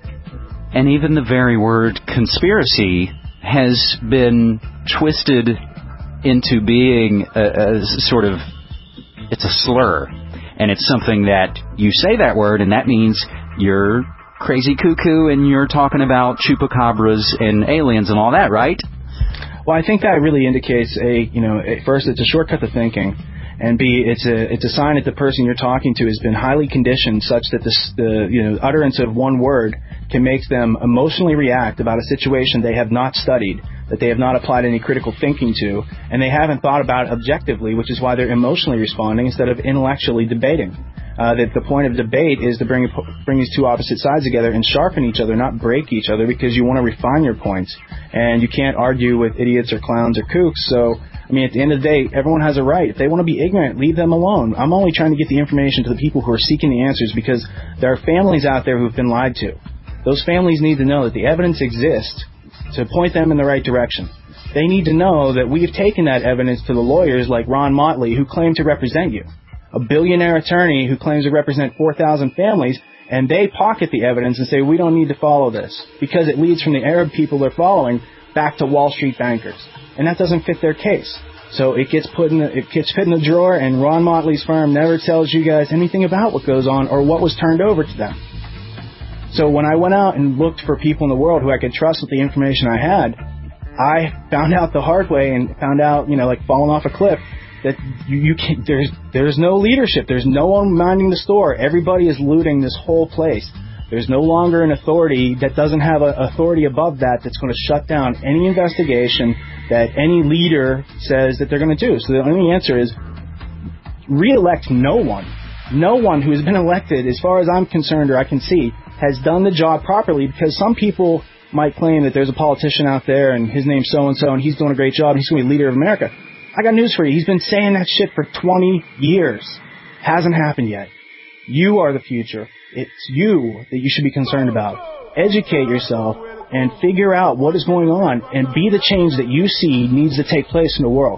And even the very word conspiracy has been twisted into being a sort of, it's a slur. And it's something that you say that word and that means you're crazy cuckoo and you're talking about chupacabras and aliens and all that, right? Well, I think that really indicates first, it's a shortcut to thinking. And B, it's a sign that the person you're talking to has been highly conditioned such that the utterance of one word can make them emotionally react about a situation they have not studied, that they have not applied any critical thinking to, and they haven't thought about objectively, which is why they're emotionally responding instead of intellectually debating. That the point of debate is to bring these two opposite sides together and sharpen each other, not break each other, because you want to refine your points. And you can't argue with idiots or clowns or kooks. So, at the end of the day, everyone has a right. If they want to be ignorant, leave them alone. I'm only trying to get the information to the people who are seeking the answers because there are families out there who've been lied to. Those families need to know that the evidence exists to point them in the right direction. They need to know that we have taken that evidence to the lawyers like Ron Motley, who claim to represent you. A billionaire attorney who claims to represent 4,000 families, and they pocket the evidence and say, we don't need to follow this, because it leads from the Arab people they're following back to Wall Street bankers. And that doesn't fit their case. So it gets put in the drawer, and Ron Motley's firm never tells you guys anything about what goes on or what was turned over to them. So when I went out and looked for people in the world who I could trust with the information I had, I found out the hard way and found out, like falling off a cliff, that you can't, there's no leadership. There's no one minding the store. Everybody is looting this whole place. There's no longer an authority that doesn't have an authority above that's going to shut down any investigation that any leader says that they're going to do. So the only answer is re-elect no one. No one who has been elected, as far as I'm concerned or I can see, has done the job properly, because some people might claim that there's a politician out there and his name's so-and-so and he's doing a great job and he's going to be leader of America. I got news for you. He's been saying that shit for 20 years. Hasn't happened yet. You are the future. It's you that you should be concerned about. Educate yourself and figure out what is going on and be the change that you see needs to take place in the world.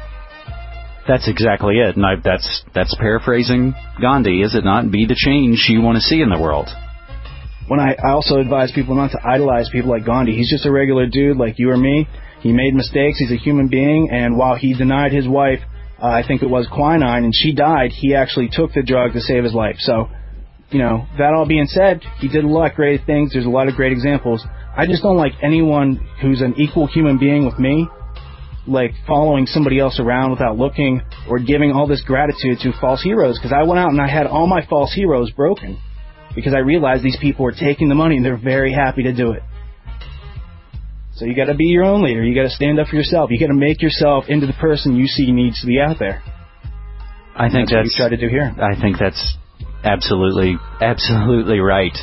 That's exactly it. And that's paraphrasing Gandhi, is it not? Be the change you want to see in the world. When I also advise people not to idolize people like Gandhi. He's just a regular dude like you or me. He made mistakes. He's a human being. And while he denied his wife, I think it was quinine, and she died, he actually took the drug to save his life. So, that all being said, he did a lot of great things. There's a lot of great examples. I just don't like anyone who's an equal human being with me, like following somebody else around without looking or giving all this gratitude to false heroes. Because I went out and I had all my false heroes broken because I realized these people were taking the money and they're very happy to do it. So you got to be your own leader. You got to stand up for yourself. You got to make yourself into the person you see needs to be out there. I think that's what you try to do here. I think that's absolutely right.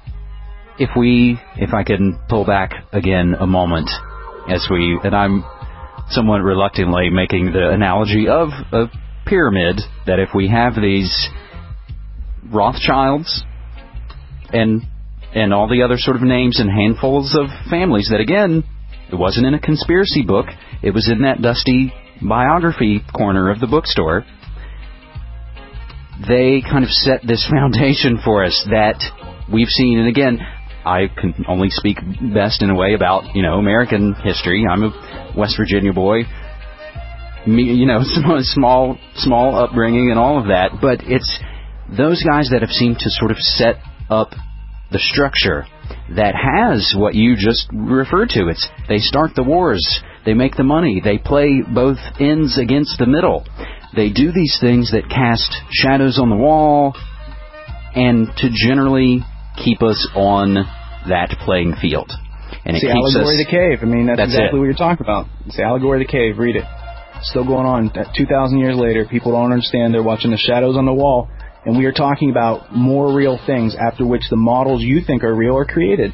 If I can pull back again a moment, and I'm somewhat reluctantly making the analogy of a pyramid, that if we have these Rothschilds and all the other sort of names and handfuls of families that, again, it wasn't in a conspiracy book, it was in that dusty biography corner of the bookstore, they kind of set this foundation for us that we've seen. And again, I can only speak best in a way about, American history. I'm a West Virginia boy, small upbringing and all of that. But it's those guys that have seemed to sort of set up the structure that has what you just referred to. It's they start the wars, they make the money, they play both ends against the middle. They do these things that cast shadows on the wall and to generally keep us on that playing field. And it's the allegory of the cave. I mean, that's exactly what you're talking about. It's the allegory of the cave. Read it. It's still going on. 2,000 years later, people don't understand. They're watching the shadows on the wall. And we are talking about more real things after which the models you think are real are created.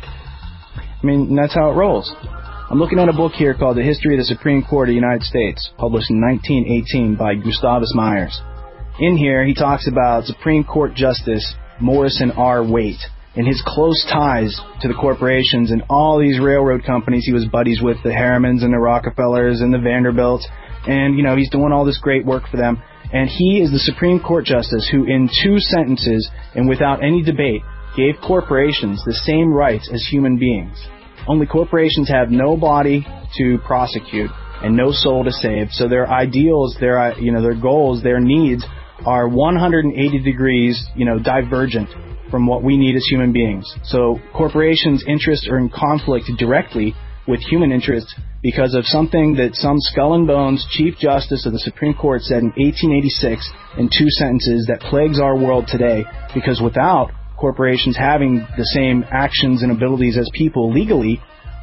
I mean, that's how it rolls. I'm looking at a book here called The History of the Supreme Court of the United States, published in 1918 by Gustavus Myers. In here, he talks about Supreme Court Justice Morrison R. Waite and his close ties to the corporations and all these railroad companies. He was buddies with the Harrimans and the Rockefellers and the Vanderbilts. And, he's doing all this great work for them. And he is the Supreme Court Justice who, in 2 sentences and without any debate, gave corporations the same rights as human beings. Only corporations have no body to prosecute and no soul to save. So their ideals, their goals, their needs are 180 degrees, divergent from what we need as human beings. So corporations' interests are in conflict directly with human interests because of something that some skull and bones Chief Justice of the Supreme Court said in 1886 in 2 sentences that plagues our world today, because without corporations having the same actions and abilities as people legally,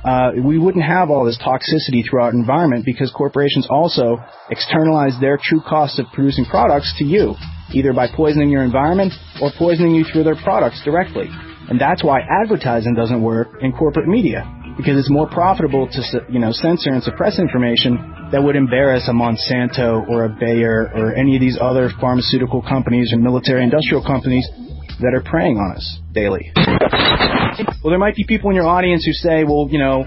we wouldn't have all this toxicity throughout our environment, because corporations also externalize their true costs of producing products to you, either by poisoning your environment or poisoning you through their products directly. And that's why advertising doesn't work in corporate media, because it's more profitable to censor and suppress information that would embarrass a Monsanto or a Bayer or any of these other pharmaceutical companies or military industrial companies that are preying on us daily. Well, there might be people in your audience who say, well,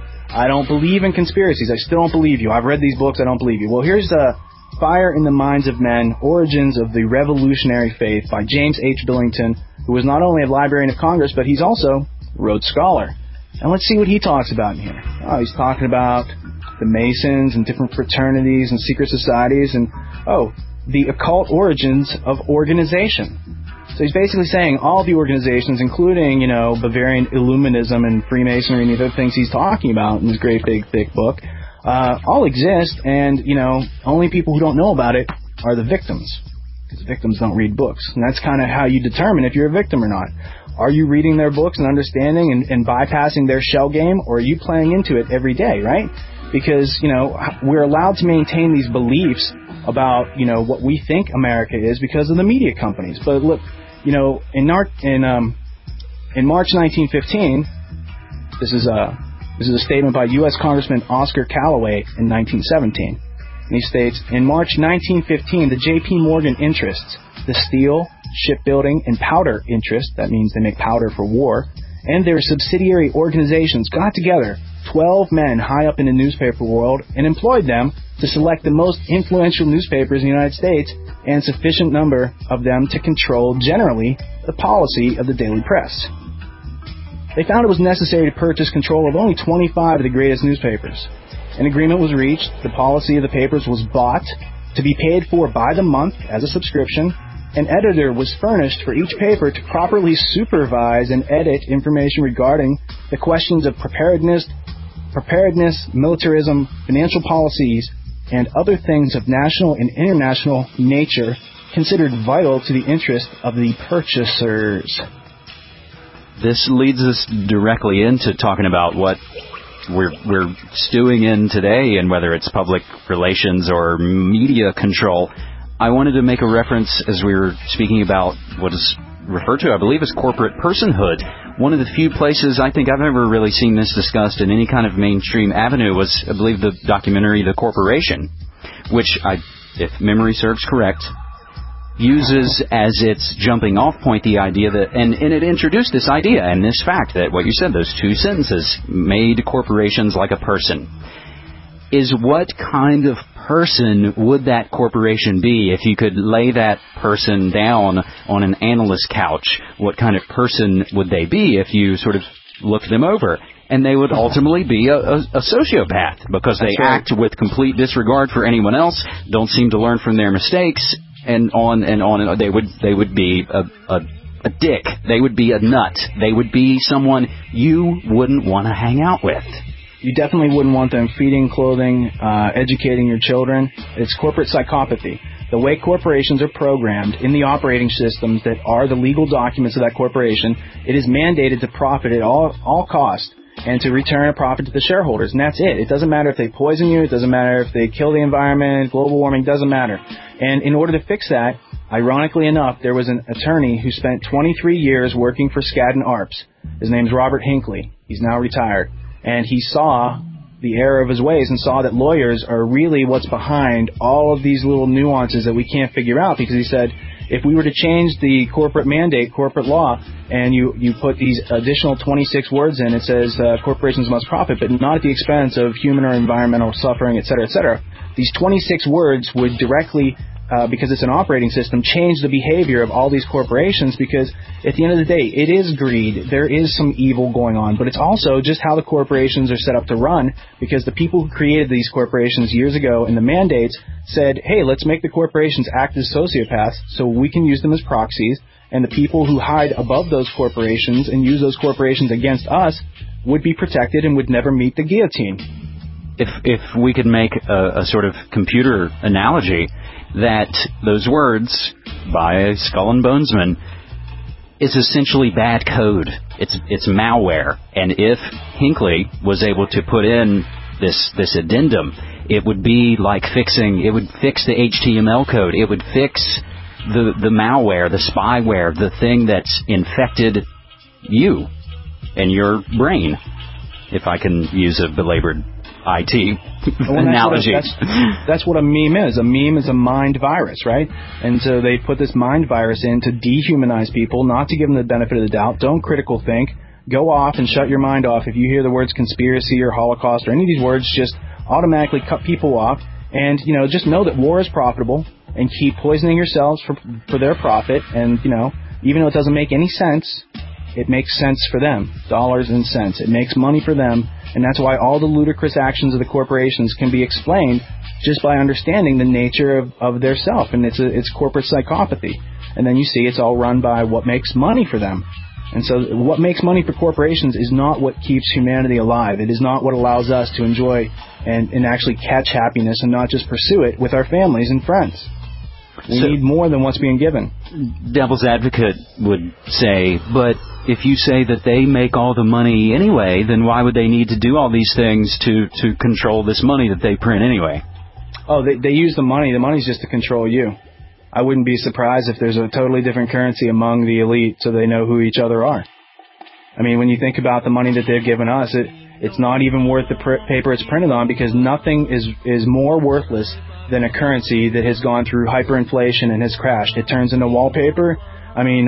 I don't believe in conspiracies. I still don't believe you. I've read these books. I don't believe you. Well, here's Fire in the Minds of Men, Origins of the Revolutionary Faith by James H. Billington, who was not only a Librarian of Congress, but he's also a Rhodes Scholar. And let's see what he talks about in here. Oh, he's talking about the Masons and different fraternities and secret societies and, the occult origins of organization. So he's basically saying all the organizations, including, Bavarian Illuminism and Freemasonry and the other things he's talking about in this great big thick book, all exist, and, only people who don't know about it are the victims, because victims don't read books. And that's kind of how you determine if you're a victim or not. Are you reading their books and understanding and bypassing their shell game, or are you playing into it every day, right? Because, we're allowed to maintain these beliefs about, what we think America is because of the media companies. But look, in March 1915, this is a statement by U.S. Congressman Oscar Callaway in 1917. And he states, in March 1915, the J.P. Morgan interests, the steel, shipbuilding, and powder interest, that means they make powder for war, and their subsidiary organizations got together 12 men high up in the newspaper world and employed them to select the most influential newspapers in the United States and sufficient number of them to control, generally, the policy of the daily press. They found it was necessary to purchase control of only 25 of the greatest newspapers. An agreement was reached. The policy of the papers was bought to be paid for by the month as a subscription. An editor was furnished for each paper to properly supervise and edit information regarding the questions of preparedness, militarism, financial policies, and other things of national and international nature considered vital to the interest of the purchasers. This leads us directly into talking about what we're stewing in today, and whether it's public relations or media control. I wanted to make a reference as we were speaking about what is referred to, I believe, as corporate personhood. One of the few places I think I've ever really seen this discussed in any kind of mainstream avenue was, I believe, the documentary The Corporation, which, if memory serves correct, uses as its jumping off point the idea that, and it introduced this idea and this fact that what you said, those two sentences, made corporations like a person, is what kind of person would that corporation be? If you could lay that person down on an analyst couch, what kind of person would they be if you sort of looked them over? And they would ultimately be a sociopath, because they act with complete disregard for anyone else, don't seem to learn from their mistakes, and on and on. And they would be a dick. They would be a nut. They would be someone you wouldn't want to hang out with. You definitely wouldn't want them feeding, clothing, educating your children. It's corporate psychopathy. The way corporations are programmed in the operating systems that are the legal documents of that corporation, it is mandated to profit at all costs and to return a profit to the shareholders. And that's it. It doesn't matter if they poison you. It doesn't matter if they kill the environment, global warming, doesn't matter. And in order to fix that, ironically enough, there was an attorney who spent 23 years working for Skadden Arps. His name's Robert Hinckley. He's now retired. And he saw the error of his ways and saw that lawyers are really what's behind all of these little nuances that we can't figure out, because he said, if we were to change the corporate mandate, corporate law, and you put these additional 26 words in, it says corporations must profit, but not at the expense of human or environmental suffering, et cetera, these 26 words would directly, because it's an operating system, change the behavior of all these corporations, because at the end of the day, it is greed. There is some evil going on, but it's also just how the corporations are set up to run, because the people who created these corporations years ago in the mandates said, hey, let's make the corporations act as sociopaths so we can use them as proxies, and the people who hide above those corporations and use those corporations against us would be protected and would never meet the guillotine. If we could make a sort of computer analogy, that those words by a Skull and Bonesman is essentially bad code. It's malware. And if Hinckley was able to put in this addendum, it would be like it would fix the HTML code. It would fix the malware, the spyware, the thing that's infected you and your brain, if I can use a belabored IT analogy. That's what a meme is. A meme is a mind virus, right? And so they put this mind virus in to dehumanize people, not to give them the benefit of the doubt. Don't critical think. Go off and shut your mind off. If you hear the words conspiracy or Holocaust or any of these words, just automatically cut people off. And, just know that war is profitable, and keep poisoning yourselves for their profit. And, even though it doesn't make any sense, it makes sense for them. Dollars and cents. It makes money for them. And that's why all the ludicrous actions of the corporations can be explained just by understanding the nature of their self. And it's corporate psychopathy. And then you see it's all run by what makes money for them. And so what makes money for corporations is not what keeps humanity alive. It is not what allows us to enjoy and actually catch happiness and not just pursue it with our families and friends. We need more than what's being given. Devil's advocate would say, but if you say that they make all the money anyway, then why would they need to do all these things to control this money that they print anyway? Oh, they use the money. The money's just to control you. I wouldn't be surprised if there's a totally different currency among the elite so they know who each other are. I mean, when you think about the money that they've given us, it's not even worth the paper it's printed on, because nothing is more worthless than a currency that has gone through hyperinflation and has crashed. It turns into wallpaper. I mean,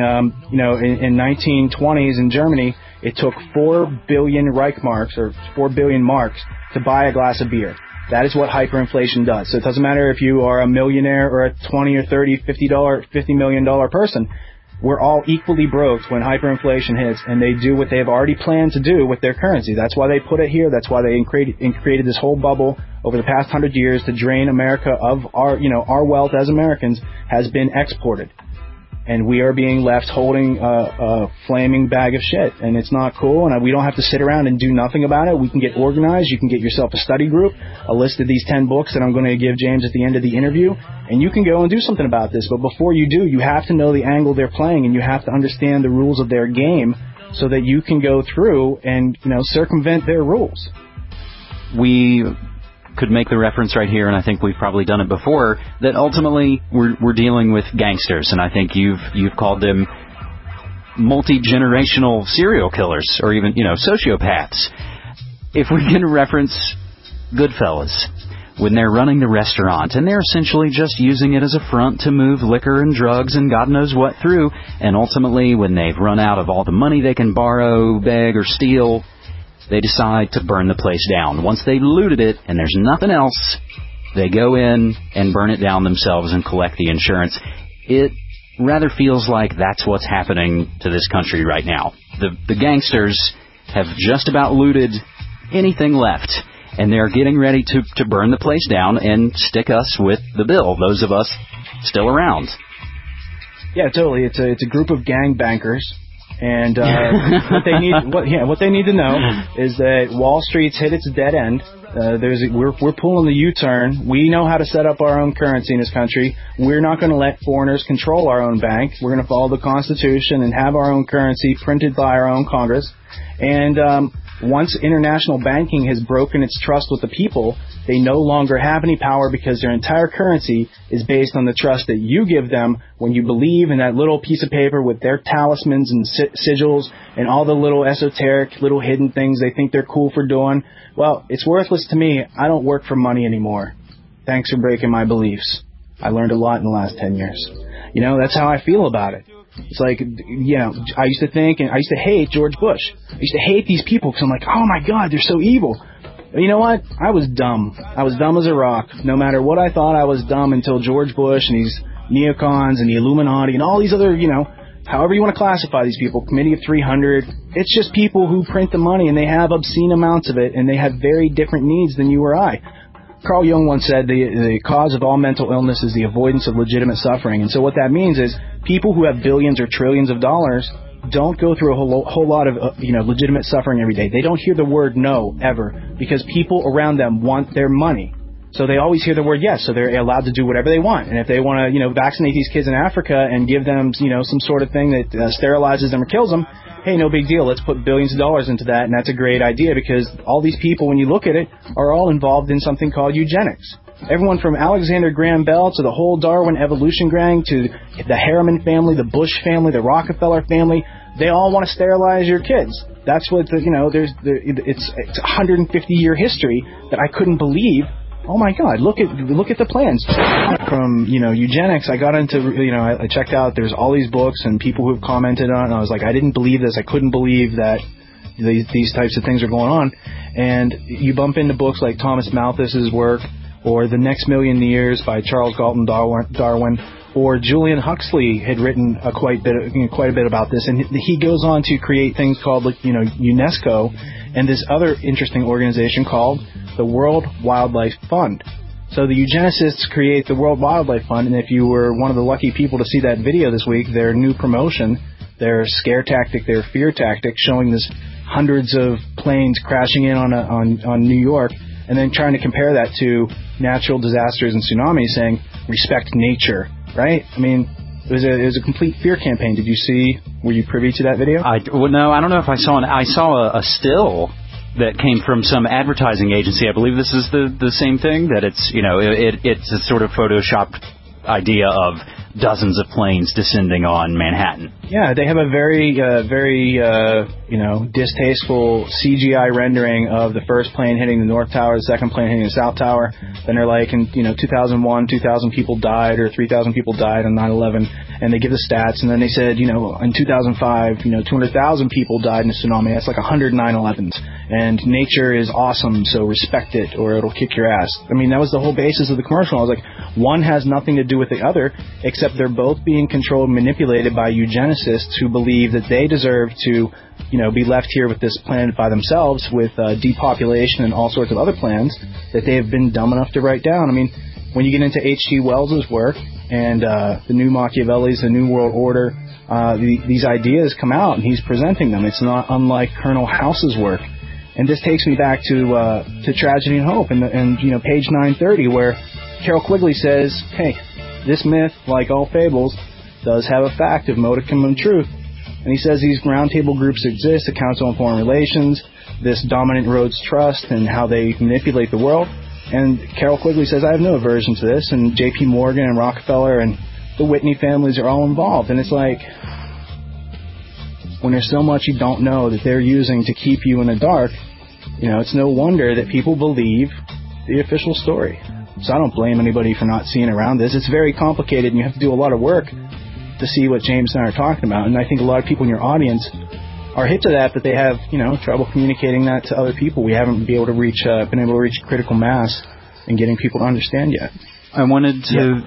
in 1920s in Germany, it took 4 billion Reichmarks, or 4 billion marks, to buy a glass of beer. That is what hyperinflation does. So it doesn't matter if you are a millionaire or a 20 or 30, $50 million person. We're all equally broke when hyperinflation hits, and they do what they've already planned to do with their currency. That's why they put it here. That's why they created this whole bubble over the past 100 years to drain America of our wealth as Americans has been exported. And we are being left holding a flaming bag of shit. And it's not cool. And we don't have to sit around and do nothing about it. We can get organized. You can get yourself a study group, a list of these 10 books that I'm going to give James at the end of the interview. And you can go and do something about this. But before you do, you have to know the angle they're playing. And you have to understand the rules of their game so that you can go through and, circumvent their rules. we could make the reference right here, and I think we've probably done it before, that ultimately we're dealing with gangsters, and I think you've called them multi-generational serial killers, or even, sociopaths. If we can reference Goodfellas, when they're running the restaurant, and they're essentially just using it as a front to move liquor and drugs and God knows what through, and ultimately when they've run out of all the money they can borrow, beg, or steal, they decide to burn the place down. Once they've looted it and there's nothing else, they go in and burn it down themselves and collect the insurance. It rather feels like that's what's happening to this country right now. The gangsters have just about looted anything left, and they're getting ready to burn the place down and stick us with the bill, those of us still around. Yeah, totally. It's a group of gang bankers. And what they need to know is that Wall Street's hit its dead end. We're pulling the U-turn. We know how to set up our own currency in this country. We're not going to let foreigners control our own bank. We're going to follow the Constitution and have our own currency printed by our own Congress. And once international banking has broken its trust with the people, they no longer have any power because their entire currency is based on the trust that you give them when you believe in that little piece of paper with their talismans and sigils and all the little esoteric, little hidden things they think they're cool for doing. Well, it's worthless to me. I don't work for money anymore. Thanks for breaking my beliefs. I learned a lot in the last 10 years. That's how I feel about it. It's like, I used to think, and I used to hate George Bush. I used to hate these people because I'm like, oh my God, they're so evil. But you know what? I was dumb. I was dumb as a rock. No matter what I thought, I was dumb until George Bush and these neocons and the Illuminati and all these other, however you want to classify these people, Committee of 300, it's just people who print the money and they have obscene amounts of it and they have very different needs than you or I. Carl Jung once said the cause of all mental illness is the avoidance of legitimate suffering. And so what that means is people who have billions or trillions of dollars don't go through a whole lot of legitimate suffering every day. They don't hear the word no ever because people around them want their money. So they always hear the word yes, so they're allowed to do whatever they want. And if they want to, vaccinate these kids in Africa and give them, some sort of thing that sterilizes them or kills them, hey, no big deal. Let's put billions of dollars into that, and that's a great idea because all these people, when you look at it, are all involved in something called eugenics. Everyone from Alexander Graham Bell to the whole Darwin evolution gang to the Harriman family, the Bush family, the Rockefeller family, they all want to sterilize your kids. That's what it's a 150-year history that I couldn't believe. Oh my God! Look at the plans. From eugenics, I got into I checked out. There's all these books and people who have commented on it. And I was like, I didn't believe this. I couldn't believe that these types of things are going on. And you bump into books like Thomas Malthus's work, or The Next Million Years by Charles Galton Darwin, or Julian Huxley had written quite a bit about this. And he goes on to create things called UNESCO and this other interesting organization called the World Wildlife Fund. So the eugenicists create the World Wildlife Fund, and if you were one of the lucky people to see that video this week, their new promotion, their scare tactic, their fear tactic, showing this hundreds of planes crashing in on New York, and then trying to compare that to natural disasters and tsunamis, saying respect nature, right? I mean, it was a complete fear campaign. Were you privy to that video? No, I don't know if I saw I saw a still that came from some advertising agency. I believe this is the same thing, that it's it's a sort of photoshopped idea of dozens of planes descending on Manhattan. Yeah, they have a very distasteful CGI rendering of the first plane hitting the North Tower, the second plane hitting the South Tower. Then they're like, in 2001, 2,000 people died, or 3,000 people died on 9/11, and they give the stats. And then they said, in 2005, 200,000 people died in a tsunami. That's like 100 9/11s. And nature is awesome, so respect it, or it'll kick your ass. I mean, that was the whole basis of the commercial. I was like, one has nothing to do with the other, except they're both being controlled and manipulated by eugenicists who believe that they deserve to, be left here with this planet by themselves with depopulation and all sorts of other plans that they have been dumb enough to write down. I mean, when you get into H.G. Wells's work and the new Machiavelli's, the New World Order, these ideas come out and he's presenting them. It's not unlike Colonel House's work. And this takes me back to Tragedy and Hope and page 930, where Carroll Quigley says, hey, this myth, like all fables, does have a fact of modicum of truth. And he says these roundtable groups exist, the Council on Foreign Relations, this dominant Rhodes Trust, and how they manipulate the world. And Carroll Quigley says, I have no aversion to this, and J.P. Morgan and Rockefeller and the Whitney families are all involved. And it's like, when there's so much you don't know that they're using to keep you in the dark, it's no wonder that people believe the official story. So I don't blame anybody for not seeing around this. It's very complicated, and you have to do a lot of work to see what James and I are talking about. And I think a lot of people in your audience are hip to that, but they have, trouble communicating that to other people. We haven't been able to reach critical mass and getting people to understand yet. I wanted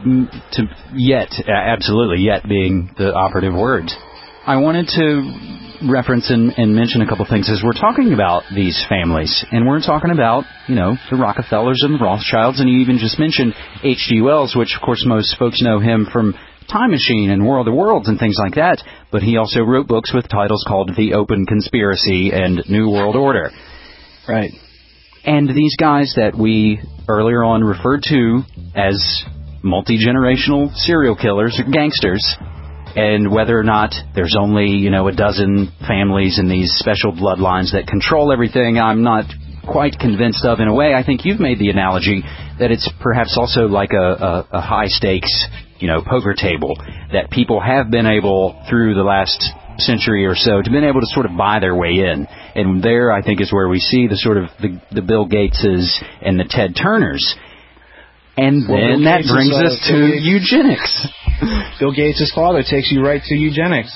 absolutely, yet being the operative word. I wanted to reference and mention a couple things as we're talking about these families. And we're talking about, the Rockefellers and the Rothschilds, and you even just mentioned H.G. Wells, which, of course, most folks know him from Time Machine and War of the Worlds and things like that. But he also wrote books with titles called The Open Conspiracy and New World Order. Right. And these guys that we earlier on referred to as multi-generational serial killers or gangsters, and whether or not there's only, a dozen families in these special bloodlines that control everything, I'm not quite convinced of in a way. I think you've made the analogy that it's perhaps also like a high-stakes, poker table, that people have been able, through the last century or so, to been able to sort of buy their way in. And there, I think, is where we see the sort of the Bill Gateses and the Ted Turners. And then that brings us to eugenics. Bill Gates' father takes you right to eugenics.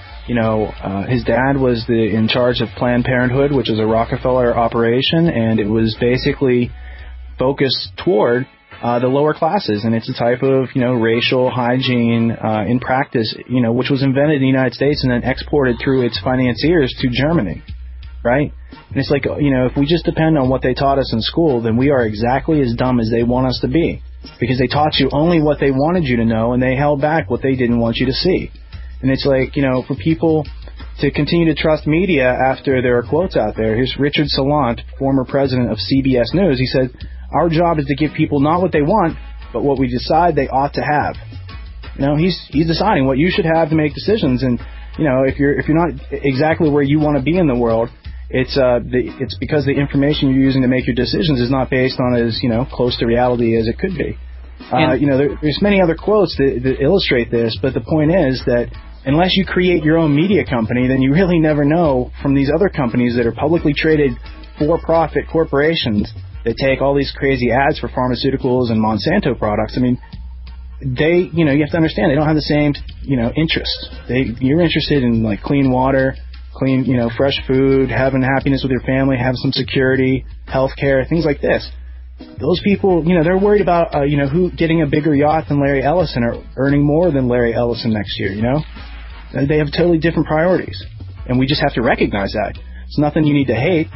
His dad was in charge of Planned Parenthood, which is a Rockefeller operation, and it was basically focused toward the lower classes, and it's a type of, racial hygiene in practice, which was invented in the United States and then exported through its financiers to Germany, right? And it's like, if we just depend on what they taught us in school, then we are exactly as dumb as they want us to be, because they taught you only what they wanted you to know, and they held back what they didn't want you to see. And it's like, for people to continue to trust media after there are quotes out there. Here's Richard Salant, former president of CBS News. He said, our job is to give people not what they want, but what we decide they ought to have. He's deciding what you should have to make decisions. And, if you're not exactly where you want to be in the world, it's because the information you're using to make your decisions is not based on as, close to reality as it could be. There's many other quotes that illustrate this, but the point is that unless you create your own media company, then you really never know from these other companies that are publicly traded for-profit corporations that take all these crazy ads for pharmaceuticals and Monsanto products. I mean, you have to understand, they don't have the same, interests. You're interested in, like, clean water, clean, fresh food, having happiness with your family, having some security, health care, things like this. Those people, they're worried about, who getting a bigger yacht than Larry Ellison or earning more than Larry Ellison next year, They have totally different priorities. And we just have to recognize that. It's nothing you need to hate,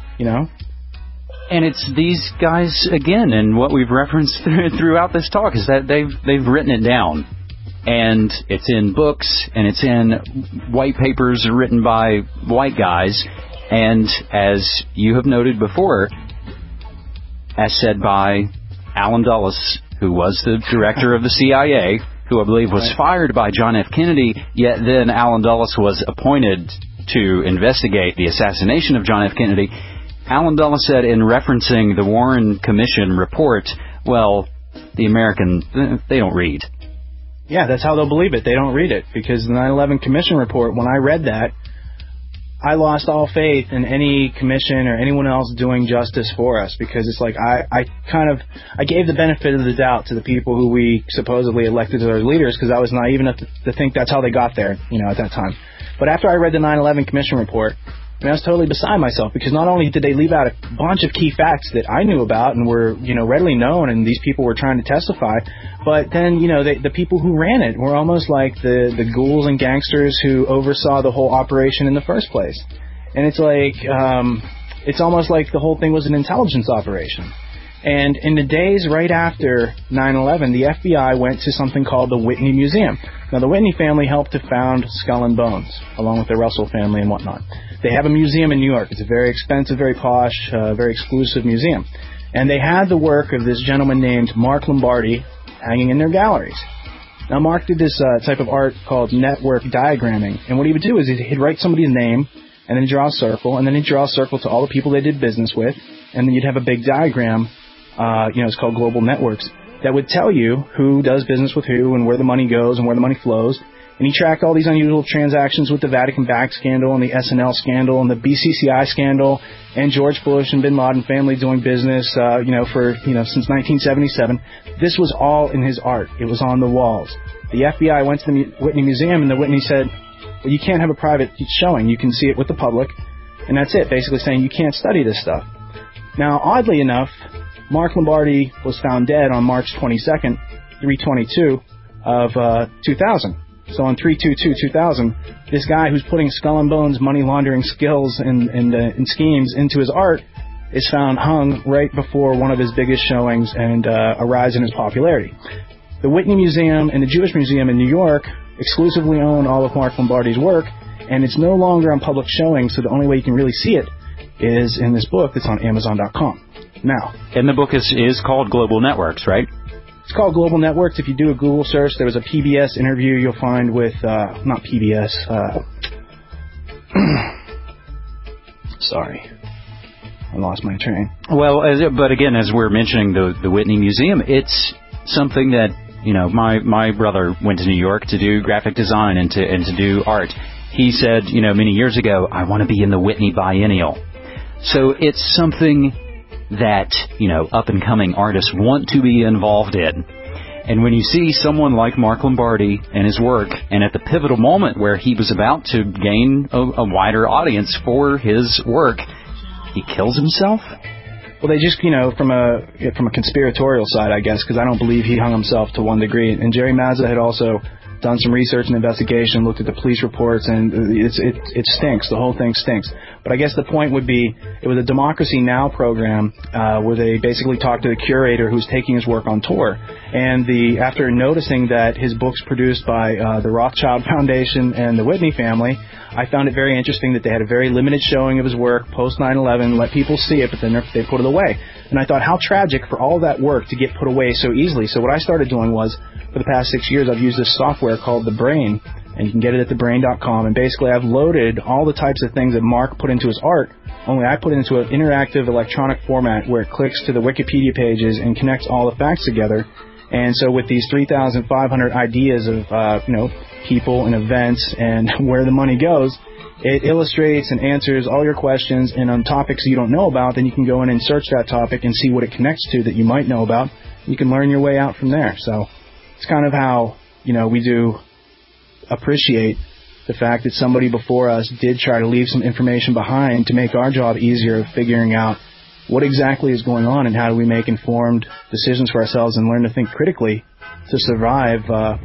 And it's these guys, again, and what we've referenced throughout this talk is that they've written it down. And it's in books, and it's in white papers written by white guys. And as you have noted before, as said by Alan Dulles, who was the director of the CIA, who I believe was fired by John F. Kennedy, yet then Alan Dulles was appointed to investigate the assassination of John F. Kennedy. Alan Dulles said, in referencing the Warren Commission report, well, the American, they don't read. Yeah, that's how they'll believe it. They don't read it, because the 9/11 Commission report, when I read that, I lost all faith in any commission or anyone else doing justice for us, because it's like I gave the benefit of the doubt to the people who we supposedly elected as our leaders, because I was naive enough to think that's how they got there, at that time. But after I read the 9/11 Commission report, I was totally beside myself, because not only did they leave out a bunch of key facts that I knew about and were, readily known, and these people were trying to testify, but then, the people who ran it were almost like the ghouls and gangsters who oversaw the whole operation in the first place. And it's like, it's almost like the whole thing was an intelligence operation. And in the days right after 9/11, the FBI went to something called the Whitney Museum. Now, the Whitney family helped to found Skull and Bones, along with the Russell family and whatnot. They have a museum in New York. It's a very expensive, very posh, very exclusive museum. And they had the work of this gentleman named Mark Lombardi hanging in their galleries. Now, Mark did this type of art called network diagramming, and what he would do is he'd write somebody's name, and then he'd draw a circle, and then he'd draw a circle to all the people they did business with, and then you'd have a big diagram, it's called Global Networks, that would tell you who does business with who and where the money goes and where the money flows. And he tracked all these unusual transactions with the Vatican Back scandal and the SNL scandal and the BCCI scandal and George Bush and Bin Laden family doing business, since 1977. This was all in his art. It was on the walls. The FBI went to the Whitney Museum, and the Whitney said, well, you can't have a private showing. You can see it with the public. And that's it, basically saying you can't study this stuff. Now, oddly enough, Mark Lombardi was found dead on March 22nd, 3/22 of 2000. So on 3/22/2000, this guy who's putting skull and bones money laundering skills and schemes into his art is found hung right before one of his biggest showings and a rise in his popularity. The Whitney Museum and the Jewish Museum in New York exclusively own all of Mark Lombardi's work, and it's no longer on public showing, so the only way you can really see it is in this book that's on Amazon.com. Now, and the book is called Global Networks, right? It's called Global Networks. If you do a Google search, there was a PBS interview you'll find with, not PBS, sorry, I lost my train. Well, but again, as we're mentioning the Whitney Museum, it's something that, my brother went to New York to do graphic design and to do art. He said, many years ago, I want to be in the Whitney Biennial. So it's something that, up-and-coming artists want to be involved in. And when you see someone like Mark Lombardi and his work, and at the pivotal moment where he was about to gain a wider audience for his work, he kills himself? Well, they just, from a conspiratorial side, I guess, because I don't believe he hung himself to one degree. And Jerry Mazza had also done some research and investigation, looked at the police reports, and it stinks. The whole thing stinks. But I guess the point would be, it was a Democracy Now! Program where they basically talked to the curator who's taking his work on tour. And after noticing that his book's produced by the Rothschild Foundation and the Whitney family, I found it very interesting that they had a very limited showing of his work post 9/11, let people see it, but then they put it away. And I thought, how tragic for all that work to get put away so easily. So what I started doing was, for the past 6 years, I've used this software called The Brain, and you can get it at thebrain.com. And basically, I've loaded all the types of things that Mark put into his art, only I put it into an interactive electronic format where it clicks to the Wikipedia pages and connects all the facts together. And so with these 3,500 ideas of, people and events and where the money goes, it illustrates and answers all your questions. And on topics you don't know about, then you can go in and search that topic and see what it connects to that you might know about. You can learn your way out from there. So it's kind of how, we do appreciate the fact that somebody before us did try to leave some information behind to make our job easier of figuring out what exactly is going on and how do we make informed decisions for ourselves and learn to think critically to survive,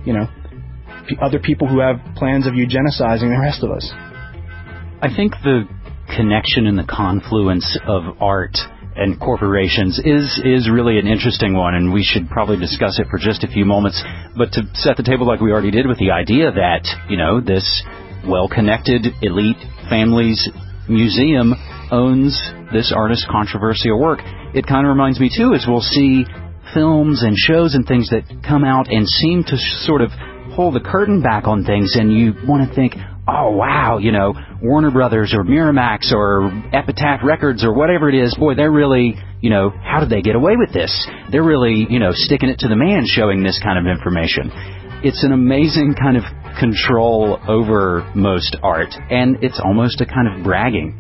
other people who have plans of eugenicizing the rest of us. I think the connection and the confluence of art and corporations is really an interesting one, and we should probably discuss it for just a few moments. But to set the table like we already did with the idea that, this well-connected elite family's museum owns this artist's controversial work, it kind of reminds me, too, as we'll see films and shows and things that come out and seem to sort of pull the curtain back on things, and you want to think, oh, wow, Warner Brothers or Miramax or Epitaph Records or whatever it is, boy, they're really, how did they get away with this? They're really, sticking it to the man showing this kind of information. It's an amazing kind of control over most art, and it's almost a kind of bragging.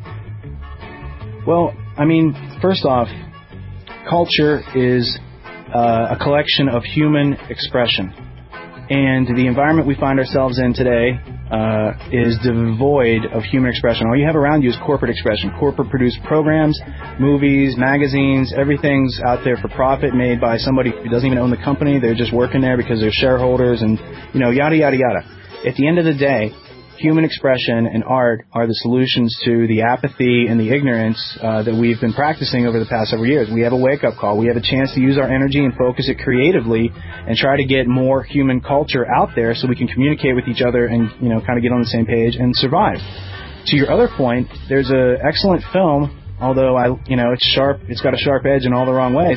Well, first off, culture is a collection of human expression. And the environment we find ourselves in today is devoid of human expression. All you have around you is corporate expression. Corporate-produced programs, movies, magazines, everything's out there for profit, made by somebody who doesn't even own the company. They're just working there because they're shareholders and, yada, yada, yada. At the end of the day, human expression and art are the solutions to the apathy and the ignorance that we've been practicing over the past several years. We have a wake-up call. We have a chance to use our energy and focus it creatively and try to get more human culture out there so we can communicate with each other and, kind of get on the same page and survive. To your other point, there's an excellent film, although, it's sharp, it's got a sharp edge in all the wrong ways.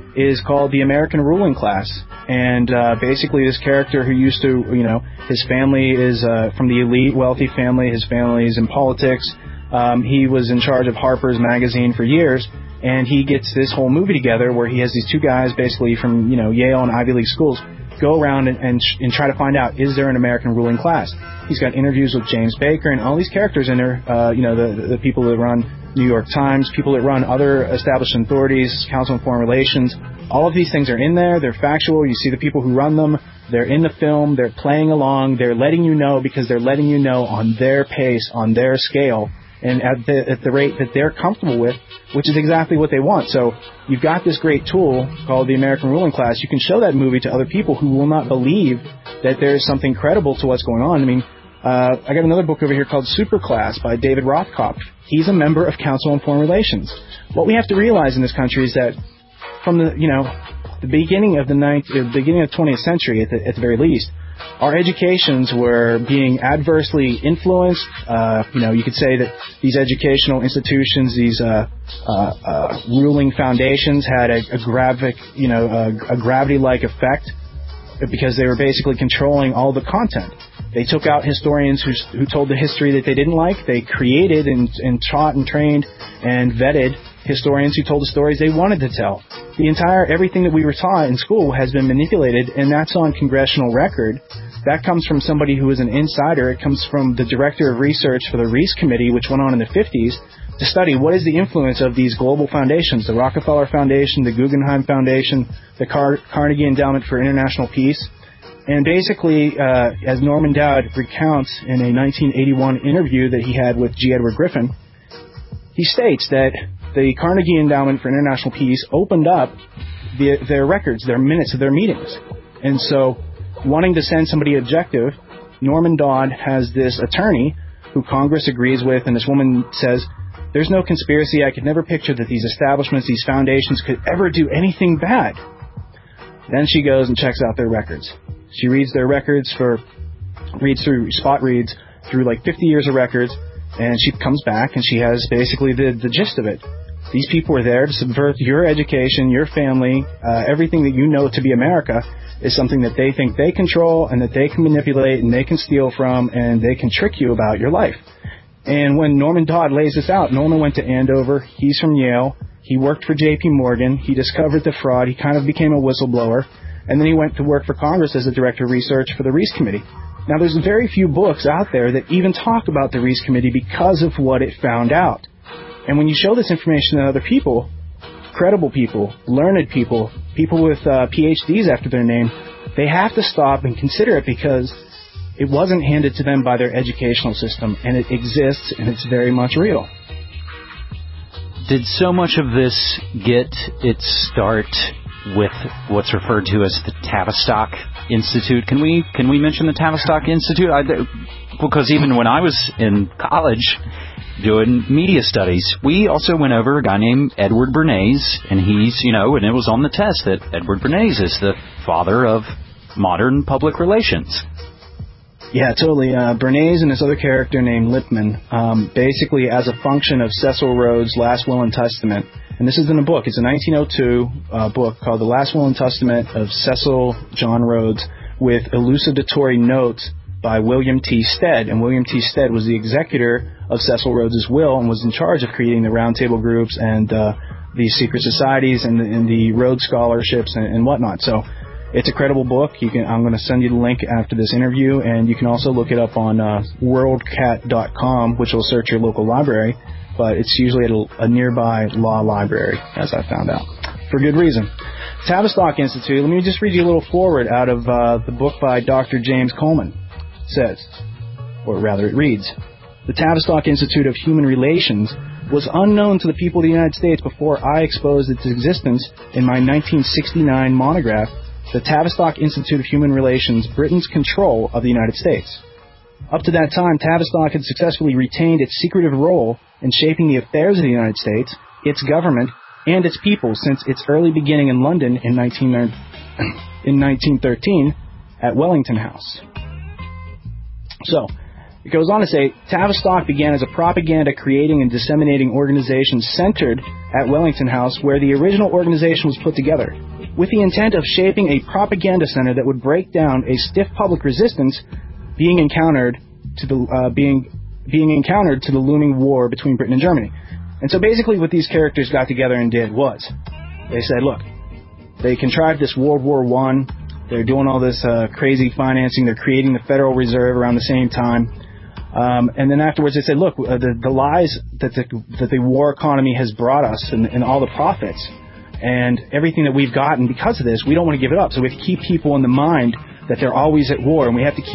is called The American Ruling Class. And basically this character who used to, his family is from the elite, wealthy family. His family is in politics. He was in charge of Harper's Magazine for years. And he gets this whole movie together where he has these two guys basically from, Yale and Ivy League schools go around and try to find out, is there an American ruling class? He's got interviews with James Baker and all these characters in there, the people that run New York Times, people that run other established authorities, Council on Foreign Relations. All of these things are in there. They're factual. You see the people who run them. They're in the film. They're playing along. They're letting you know because they're letting you know on their pace, on their scale, and at the rate that they're comfortable with, which is exactly what they want. So you've got this great tool called the American Ruling Class. You can show that movie to other people who will not believe that there is something credible to what's going on. I mean, I got another book over here called Superclass by David Rothkopf. He's a member of Council on Foreign Relations. What we have to realize in this country is that from the beginning of the 20th century, at the very least, our educations were being adversely influenced. You could say that these educational institutions, these ruling foundations, had a gravity-like effect because they were basically controlling all the content. They took out historians who told the history that they didn't like. They created and taught and trained and vetted historians who told the stories they wanted to tell. Everything that we were taught in school has been manipulated, and that's on congressional record. That comes from somebody who is an insider. It comes from the director of research for the Reese Committee, which went on in the 50s, to study what is the influence of these global foundations, the Rockefeller Foundation, the Guggenheim Foundation, the Carnegie Endowment for International Peace. And basically, as Norman Dowd recounts in a 1981 interview that he had with G. Edward Griffin, he states that the Carnegie Endowment for International Peace opened up their records, their minutes of their meetings. And so, wanting to send somebody objective, Norman Dowd has this attorney who Congress agrees with, and this woman says, there's no conspiracy. I could never picture that these establishments, these foundations could ever do anything bad. Then she goes and checks out their records. She reads their records spot reads through like 50 years of records, and she comes back and she has basically the gist of it. These people are there to subvert your education, your family, everything that you know to be America is something that they think they control and that they can manipulate and they can steal from and they can trick you about your life. And when Norman Dowd lays this out, Norman went to Andover. He's from Yale. He worked for J.P. Morgan. He discovered the fraud. He kind of became a whistleblower. And then he went to work for Congress as a director of research for the Reese Committee. Now, there's very few books out there that even talk about the Reese Committee because of what it found out. And when you show this information to other people, credible people, learned people, people with PhDs after their name, they have to stop and consider it because it wasn't handed to them by their educational system, and it exists, and it's very much real. Did so much of this get its start with what's referred to as the Tavistock Institute? Can we mention the Tavistock Institute? Because even when I was in college doing media studies, we also went over a guy named Edward Bernays, and he's, and it was on the test that Edward Bernays is the father of modern public relations. Yeah, totally. Bernays and this other character named Lippmann, basically as a function of Cecil Rhodes' Last Will and Testament, and this is in a book. It's a 1902 book called The Last Will and Testament of Cecil John Rhodes with elucidatory notes by William T. Stead. And William T. Stead was the executor of Cecil Rhodes' will and was in charge of creating the roundtable groups and the secret societies and the Rhodes scholarships and whatnot. So it's a credible book. I'm going to send you the link after this interview, and you can also look it up on worldcat.com, which will search your local library, but it's usually at a nearby law library, as I found out, for good reason. Tavistock Institute, let me just read you a little foreword out of the book by Dr. James Coleman. It says, or rather it reads, the Tavistock Institute of Human Relations was unknown to the people of the United States before I exposed its existence in my 1969 monograph, The Tavistock Institute of Human Relations, Britain's Control of the United States. Up to that time, Tavistock had successfully retained its secretive role in shaping the affairs of the United States, its government, and its people since its early beginning in London in 1913 at Wellington House. So, It goes on to say, Tavistock began as a propaganda creating and disseminating organization centered at Wellington House, where the original organization was put together, with the intent of shaping a propaganda center that would break down a stiff public resistance being encountered to the looming war between Britain and Germany. And so basically what these characters got together and did was, they said, look, they contrived this World War I, they're doing all this crazy financing, they're creating the Federal Reserve around the same time, and then afterwards they said, look, the lies that the war economy has brought us and all the profits and everything that we've gotten because of this, we don't want to give it up. So we have to keep people in the mind that they're always at war, and we have to keep